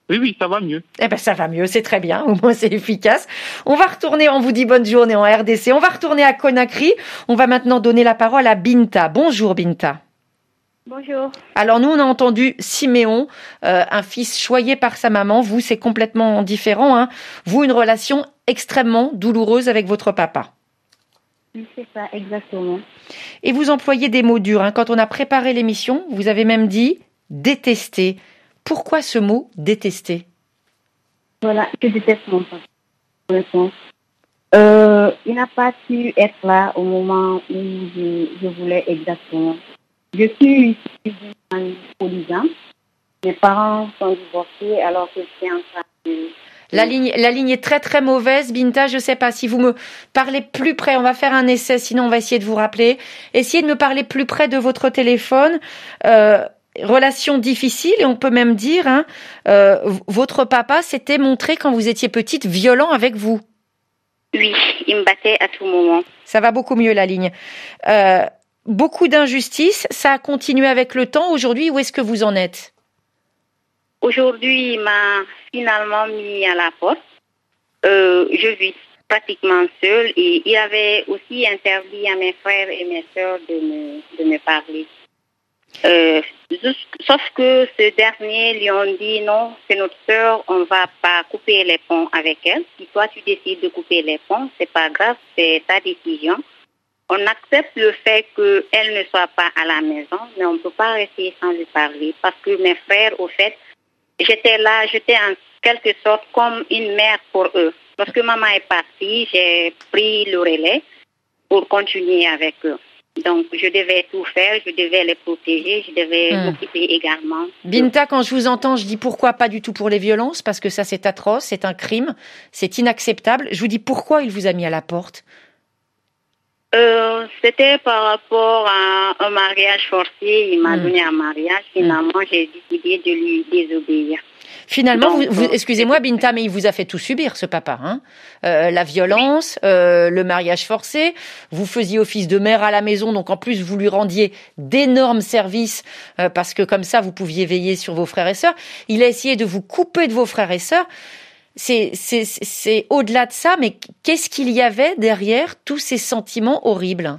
Oui, oui, ça va mieux. Eh ben, ça va mieux, c'est très bien. Au moins, c'est efficace. On va retourner, on vous dit bonne journée en R D C. On va retourner à Conakry. On va maintenant donner la parole à Binta. Bonjour, Binta. Bonjour. Alors, nous, on a entendu Siméon, euh, un fils choyé par sa maman. Vous, c'est complètement différent, hein. Vous, une relation extrêmement douloureuse avec votre papa. Oui, c'est ça, exactement. Et vous employez des mots durs, hein. Quand on a préparé l'émission, vous avez même dit détester. Pourquoi ce mot détester? Voilà, je déteste mon papa. Euh, il n'a pas su être là au moment où je, je voulais exactement. Je suis issue d'une polygame. Mes parents sont divorcés alors que j'étais en train de... La ligne, la ligne est très très mauvaise, Binta. Je sais pas si vous me parlez plus près. On va faire un essai, sinon on va essayer de vous rappeler. Essayez de me parler plus près de votre téléphone. Euh, relation difficile et on peut même dire, hein, euh, votre papa s'était montré quand vous étiez petite violent avec vous. Oui, il me battait à tout moment. Ça va beaucoup mieux la ligne. Euh, beaucoup d'injustice. Ça a continué avec le temps. Aujourd'hui, où est-ce que vous en êtes? Aujourd'hui, il m'a finalement mis à la porte. Euh, je vis pratiquement seule et il avait aussi interdit à mes frères et mes sœurs de me, de me parler. Euh, juste, sauf que ce dernier lui ont dit non, c'est notre sœur, on va pas couper les ponts avec elle. Si toi tu décides de couper les ponts, c'est pas grave, c'est ta décision. On accepte le fait qu'elle ne soit pas à la maison, mais on peut pas rester sans lui parler parce que mes frères, au fait, j'étais là, j'étais en quelque sorte comme une mère pour eux. Lorsque maman est partie, j'ai pris le relais pour continuer avec eux. Donc, je devais tout faire, je devais les protéger, je devais mmh. m'occuper également. Binta, quand je vous entends, je dis pourquoi pas du tout pour les violences, parce que ça c'est atroce, c'est un crime, c'est inacceptable. Je vous dis pourquoi il vous a mis à la porte. Euh, c'était par rapport à un mariage forcé, il m'a mmh. donné un mariage, finalement mmh. j'ai décidé de lui désobéir. Finalement, Donc, vous, vous, excusez-moi Binta, mais il vous a fait tout subir ce papa, hein. Euh, la violence, euh, le mariage forcé, vous faisiez office de mère à la maison, donc en plus vous lui rendiez d'énormes services euh, parce que comme ça vous pouviez veiller sur vos frères et sœurs. Il a essayé de vous couper de vos frères et sœurs. C'est, c'est, c'est au-delà de ça, mais qu'est-ce qu'il y avait derrière tous ces sentiments horribles?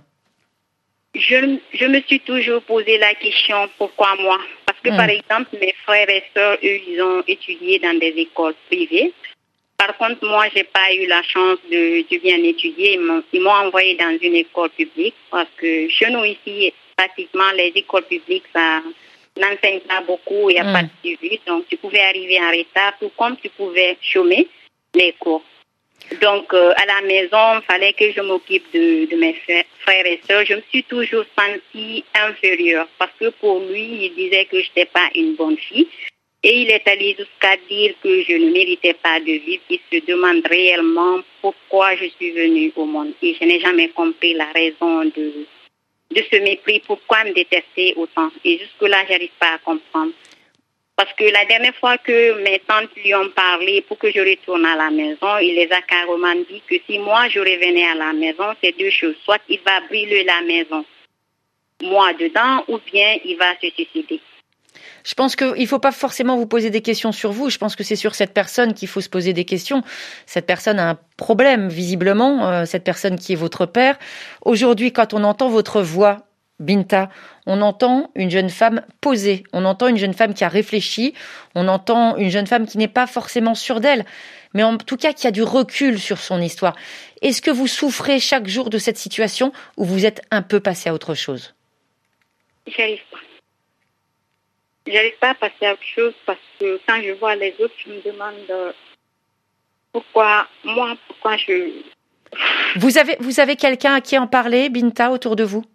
Je, je me suis toujours posé la question, pourquoi moi? Parce que, mmh. par exemple, mes frères et sœurs, eux, ils ont étudié dans des écoles privées. Par contre, moi, j'ai pas eu la chance de, de bien étudier. Ils m'ont, ils m'ont envoyé dans une école publique parce que chez nous, ici, pratiquement, les écoles publiques, ça n'enseigne pas beaucoup, il n'y a mmh. pas de suivi. Donc, tu pouvais arriver en retard, tout comme tu pouvais chômer les cours. Donc, euh, à la maison, il fallait que je m'occupe de, de mes frères et sœurs. Je me suis toujours sentie inférieure parce que pour lui, il disait que je n'étais pas une bonne fille. Et il est allé jusqu'à dire que je ne méritais pas de vivre. Il se demande réellement pourquoi je suis venue au monde. Et je n'ai jamais compris la raison de, de ce mépris, pourquoi me détester autant. Et jusque-là, je n'arrive pas à comprendre. Parce que la dernière fois que mes tantes lui ont parlé pour que je retourne à la maison, il les a carrément dit que si moi je revenais à la maison, c'est deux choses. Soit il va brûler la maison, moi dedans, ou bien il va se suicider. Je pense qu'il ne faut pas forcément vous poser des questions sur vous. Je pense que c'est sur cette personne qu'il faut se poser des questions. Cette personne a un problème, visiblement, euh, cette personne qui est votre père. Aujourd'hui, quand on entend votre voix, Binta, on entend une jeune femme posée, on entend une jeune femme qui a réfléchi, on entend une jeune femme qui n'est pas forcément sûre d'elle, mais en tout cas qui a du recul sur son histoire. Est-ce que vous souffrez chaque jour de cette situation ou vous êtes un peu passé à autre chose? J'arrive pas. J'arrive pas à passer à autre chose parce que quand je vois les autres, je me demande pourquoi moi, pourquoi je... Vous avez, vous avez quelqu'un à qui en parler, Binta, autour de vous?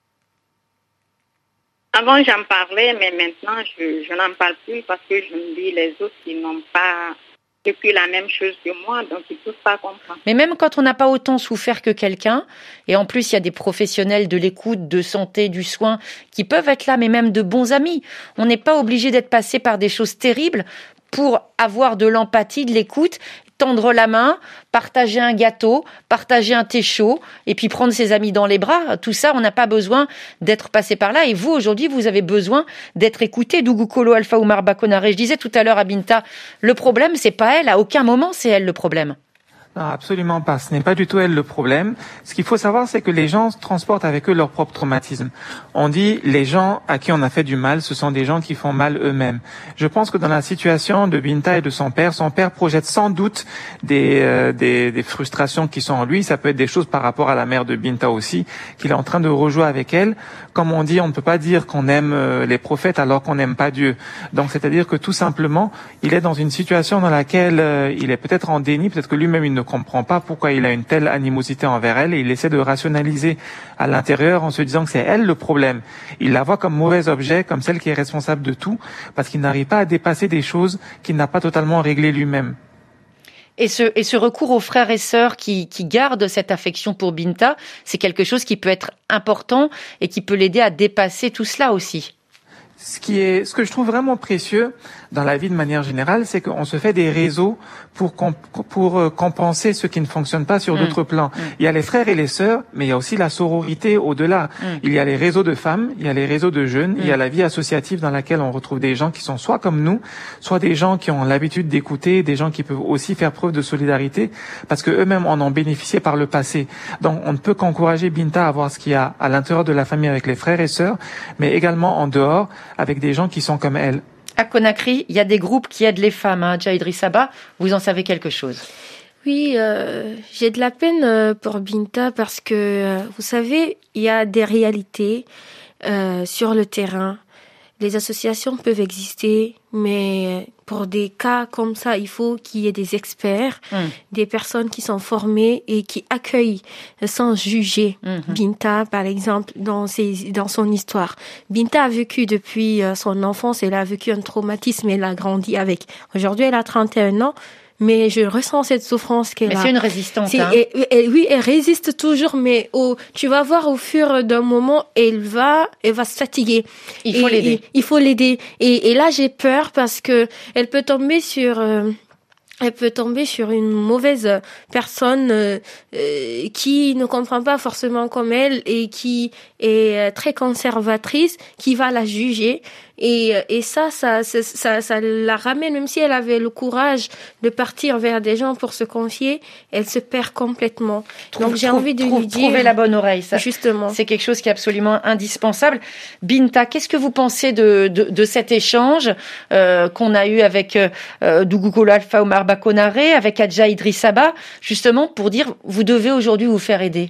Avant, j'en parlais, mais maintenant, je, je n'en parle plus parce que je me dis les autres, ils n'ont pas vécu la même chose que moi, donc ils ne peuvent pas comprendre. Mais même quand on n'a pas autant souffert que quelqu'un, et en plus, il y a des professionnels de l'écoute, de santé, du soin, qui peuvent être là, mais même de bons amis. On n'est pas obligé d'être passé par des choses terribles pour avoir de l'empathie, de l'écoute, tendre la main, partager un gâteau, partager un thé chaud, et puis prendre ses amis dans les bras. Tout ça, on n'a pas besoin d'être passé par là. Et vous, aujourd'hui, vous avez besoin d'être écouté. Dougou Kolo Alpha Oumar Bakonaré. Je disais tout à l'heure à Binta, le problème, c'est pas elle. À aucun moment, c'est elle le problème. Non, absolument pas. Ce n'est pas du tout elle le problème. Ce qu'il faut savoir, c'est que les gens transportent avec eux leur propre traumatisme. On dit les gens à qui on a fait du mal, ce sont des gens qui font mal eux-mêmes. Je pense que dans la situation de Binta et de son père, son père projette sans doute des, euh, des, des frustrations qui sont en lui. Ça peut être des choses par rapport à la mère de Binta aussi, qu'il est en train de rejouer avec elle. Comme on dit, on ne peut pas dire qu'on aime euh, les prophètes alors qu'on n'aime pas Dieu. Donc, c'est-à-dire que tout simplement, il est dans une situation dans laquelle euh, il est peut-être en déni, peut-être que lui-même il ne comprend pas pourquoi il a une telle animosité envers elle et il essaie de rationaliser à l'intérieur en se disant que c'est elle le problème. Il la voit comme mauvais objet, comme celle qui est responsable de tout, parce qu'il n'arrive pas à dépasser des choses qu'il n'a pas totalement réglées lui-même. Et ce, et ce recours aux frères et sœurs qui, qui gardent cette affection pour Binta, c'est quelque chose qui peut être important et qui peut l'aider à dépasser tout cela aussi. Ce qui est, ce que je trouve vraiment précieux dans la vie de manière générale, c'est qu'on se fait des réseaux pour comp- pour euh, compenser ce qui ne fonctionne pas sur mmh. d'autres plans. Mmh. Il y a les frères et les sœurs, mais il y a aussi la sororité au-delà. Mmh. Il y a les réseaux de femmes, il y a les réseaux de jeunes, mmh. il y a la vie associative dans laquelle on retrouve des gens qui sont soit comme nous, soit des gens qui ont l'habitude d'écouter, des gens qui peuvent aussi faire preuve de solidarité, parce que eux-mêmes en ont bénéficié par le passé. Donc on ne peut qu'encourager Binta à voir ce qu'il y a à l'intérieur de la famille avec les frères et sœurs, mais également en dehors avec des gens qui sont comme elle. À Conakry, il y a des groupes qui aident les femmes. Hein. Adja Idrissaba, vous en savez quelque chose? Oui, euh, j'ai de la peine pour Binta parce que, vous savez, il y a des réalités euh, sur le terrain. Les associations peuvent exister, mais pour des cas comme ça, il faut qu'il y ait des experts, mmh. des personnes qui sont formées et qui accueillent sans juger. Mmh. Binta, par exemple, dans ses, dans son histoire. Binta a vécu depuis son enfance, elle a vécu un traumatisme, elle a grandi avec. Aujourd'hui, elle a trente et un ans. Mais je ressens cette souffrance qu'elle a. Mais c'est une résistante. Hein. Et, et, oui, elle résiste toujours, mais au, tu vas voir au fur d'un moment, elle va, elle va se fatiguer. Il faut et, l'aider. Et, il faut l'aider. Et, et là, j'ai peur parce que elle peut tomber sur, euh, elle peut tomber sur une mauvaise personne euh, euh, qui ne comprend pas forcément comme elle et qui est très conservatrice, qui va la juger. Et, et ça, ça, ça, ça, ça la ramène, même si elle avait le courage de partir vers des gens pour se confier, elle se perd complètement. Trouve, Donc j'ai trouve, envie de trouve, lui dire... Trouver la bonne oreille, ça. Justement. C'est quelque chose qui est absolument indispensable. Binta, qu'est-ce que vous pensez de, de, de cet échange euh, qu'on a eu avec euh, Dougou Kolo Alpha Oumar Bakonaré, avec Adja Idrissaba, justement pour dire, vous devez aujourd'hui vous faire aider?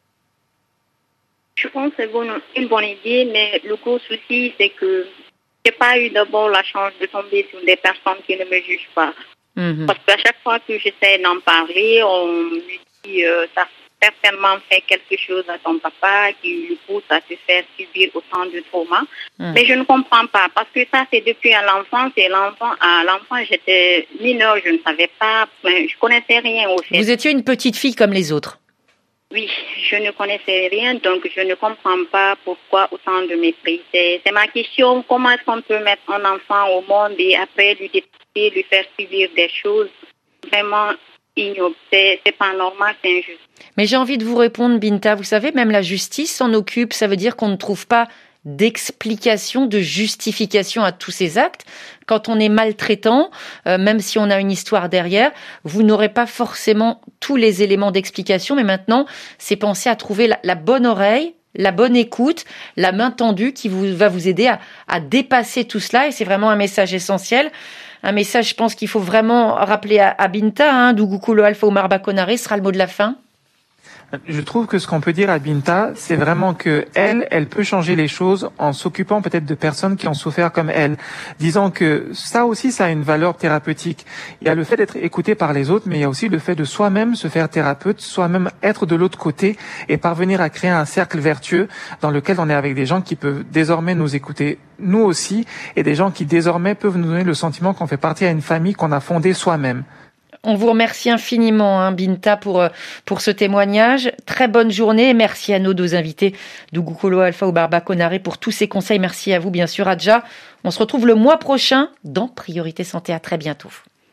Je pense que c'est bon, une bonne idée, mais le gros souci, c'est que j'ai pas eu d'abord la chance de tomber sur des personnes qui ne me jugent pas. Mm-hmm. Parce qu'à chaque fois que j'essaie d'en parler, on me dit euh, ça a certainement fait quelque chose à ton papa qui lui pousse à te faire subir autant de traumas. Mm. Mais je ne comprends pas parce que ça c'est depuis à l'enfance et l'enfant à l'enfant j'étais mineure, je ne savais pas, je connaissais rien au fait. Vous étiez une petite fille comme les autres. Oui, je ne connaissais rien, donc je ne comprends pas pourquoi autant de mépris. C'est, c'est ma question, comment est-ce qu'on peut mettre un enfant au monde et après lui détester, lui faire subir des choses vraiment ignobles. C'est, c'est pas normal, c'est injuste. Mais j'ai envie de vous répondre, Binta, vous savez, même la justice s'en occupe, ça veut dire qu'on ne trouve pas d'explication, de justification à tous ces actes. Quand on est maltraitant, euh, même si on a une histoire derrière, vous n'aurez pas forcément tous les éléments d'explication, mais maintenant, c'est penser à trouver la, la bonne oreille, la bonne écoute, la main tendue qui vous, va vous aider à, à dépasser tout cela, et c'est vraiment un message essentiel. Un message, je pense qu'il faut vraiment rappeler à, à Binta, hein, Dougou Kolo Alpha Oumar Bakonaré, sera le mot de la fin. Je trouve que ce qu'on peut dire à Binta, c'est vraiment que elle, elle peut changer les choses en s'occupant peut-être de personnes qui ont souffert comme elle. Disons que ça aussi, ça a une valeur thérapeutique. Il y a le fait d'être écouté par les autres, mais il y a aussi le fait de soi-même se faire thérapeute, soi-même être de l'autre côté et parvenir à créer un cercle vertueux dans lequel on est avec des gens qui peuvent désormais nous écouter, nous aussi, et des gens qui désormais peuvent nous donner le sentiment qu'on fait partie à une famille qu'on a fondée soi-même. On vous remercie infiniment, hein, Binta, pour, pour ce témoignage. Très bonne journée. Merci à nos deux invités, Dougou Alpha ou Barba Konaré, pour tous ces conseils. Merci à vous, bien sûr, Adja. On se retrouve le mois prochain dans Priorité Santé. À très bientôt.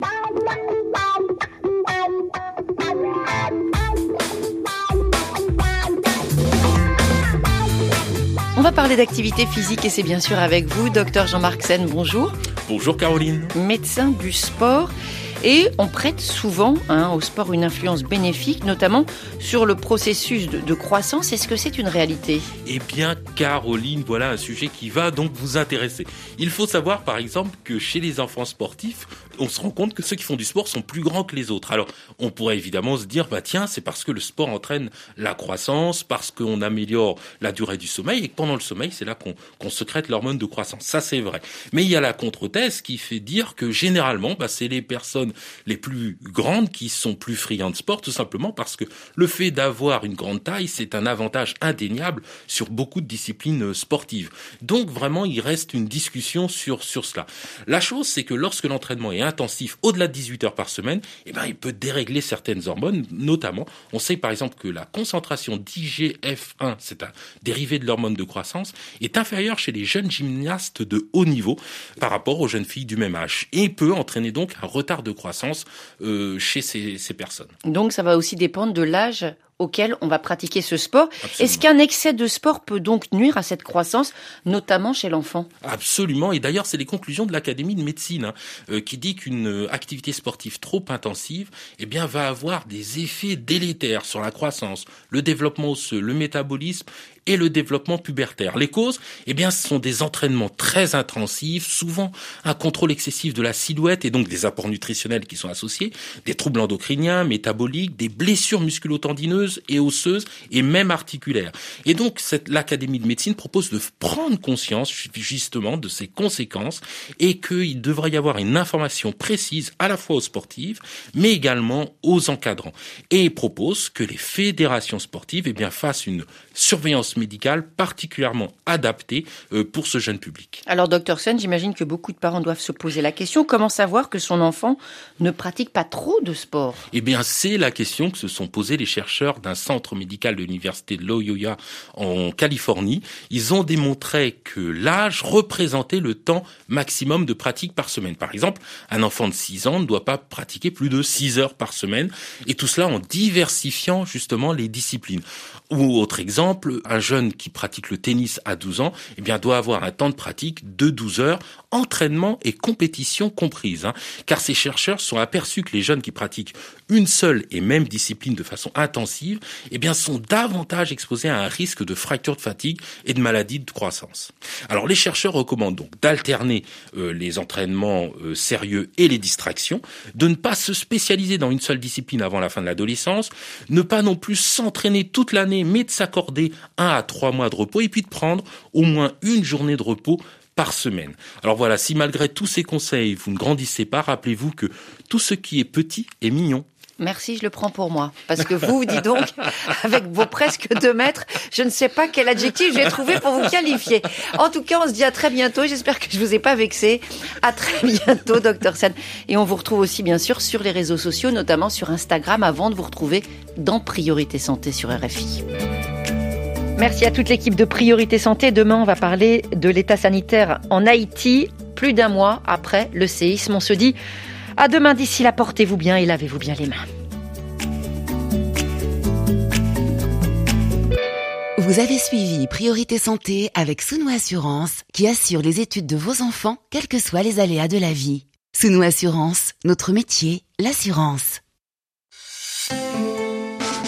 On va parler d'activité physique et c'est bien sûr avec vous, docteur Jean-Marc Sen. Bonjour. Bonjour Caroline. Médecin du sport. Et on prête souvent hein, au sport une influence bénéfique, notamment sur le processus de, de croissance. Est-ce que c'est une réalité ? Eh bien, Caroline, voilà un sujet qui va donc vous intéresser. Il faut savoir, par exemple, que chez les enfants sportifs, on se rend compte que ceux qui font du sport sont plus grands que les autres. Alors, on pourrait évidemment se dire, bah tiens, c'est parce que le sport entraîne la croissance, parce qu'on améliore la durée du sommeil, et que pendant le sommeil, c'est là qu'on, qu'on sécrète l'hormone de croissance. Ça, c'est vrai. Mais il y a la contre-thèse qui fait dire que généralement, bah, c'est les personnes les plus grandes qui sont plus friandes de sport, tout simplement parce que le fait d'avoir une grande taille, c'est un avantage indéniable sur beaucoup de disciplines sportives. Donc vraiment, il reste une discussion sur sur cela. La chose, c'est que lorsque l'entraînement est intensif, au-delà de dix-huit heures par semaine, eh ben, il peut dérégler certaines hormones, notamment, on sait par exemple que la concentration d'I G F un, c'est un dérivé de l'hormone de croissance, est inférieure chez les jeunes gymnastes de haut niveau par rapport aux jeunes filles du même âge et peut entraîner donc un retard de croissance euh, chez ces, ces personnes. Donc ça va aussi dépendre de l'âge auquel on va pratiquer ce sport. Absolument. Est-ce qu'un excès de sport peut donc nuire à cette croissance, notamment chez l'enfant ? Absolument, et d'ailleurs c'est les conclusions de l'Académie de médecine hein, euh, qui dit qu'une activité sportive trop intensive eh bien, va avoir des effets délétères sur la croissance, le développement osseux, le métabolisme et le développement pubertaire. Les causes, eh bien, ce sont des entraînements très intensifs, souvent un contrôle excessif de la silhouette et donc des apports nutritionnels qui sont associés, des troubles endocriniens, métaboliques, des blessures musculo-tendineuses et osseuses et même articulaires. Et donc, cette, l'Académie de médecine propose de prendre conscience justement de ces conséquences et qu'il devrait y avoir une information précise à la fois aux sportifs, mais également aux encadrants. Et propose que les fédérations sportives eh bien, fassent une surveillance médicale particulièrement adaptée euh, pour ce jeune public. Alors, docteur Sen, j'imagine que beaucoup de parents doivent se poser la question, comment savoir que son enfant ne pratique pas trop de sport ? Eh bien, c'est la question que se sont posées les chercheurs d'un centre médical de l'université de Loyola en Californie. Ils ont démontré que l'âge représentait le temps maximum de pratique par semaine. Par exemple, un enfant de six ans ne doit pas pratiquer plus de six heures par semaine, et tout cela en diversifiant justement les disciplines. Ou autre exemple, un jeune qui pratique le tennis à douze ans, eh bien, doit avoir un temps de pratique de douze heures, entraînement et compétition comprises, hein, car ces chercheurs sont aperçus que les jeunes qui pratiquent une seule et même discipline de façon intensive, eh bien, sont davantage exposés à un risque de fracture de fatigue et de maladie de croissance. Alors, les chercheurs recommandent donc d'alterner euh, les entraînements euh, sérieux et les distractions, de ne pas se spécialiser dans une seule discipline avant la fin de l'adolescence, ne pas non plus s'entraîner toute l'année, mais de s'accorder un à trois mois de repos et puis de prendre au moins une journée de repos par semaine. Alors voilà, si malgré tous ces conseils, vous ne grandissez pas, rappelez-vous que tout ce qui est petit est mignon. Merci, je le prends pour moi. Parce que vous, dis donc, avec vos presque deux mètres, je ne sais pas quel adjectif je vais trouver pour vous qualifier. En tout cas, on se dit à très bientôt. J'espère que je vous ai pas vexé. À très bientôt, docteur Sen. Et on vous retrouve aussi, bien sûr, sur les réseaux sociaux, notamment sur Instagram, avant de vous retrouver dans Priorité Santé sur R F I. Merci à toute l'équipe de Priorité Santé. Demain, on va parler de l'état sanitaire en Haïti, plus d'un mois après le séisme. On se dit à demain. D'ici là, portez-vous bien et lavez-vous bien les mains. Vous avez suivi Priorité Santé avec Sounou Assurance qui assure les études de vos enfants, quels que soient les aléas de la vie. Sounou Assurance, notre métier, l'assurance.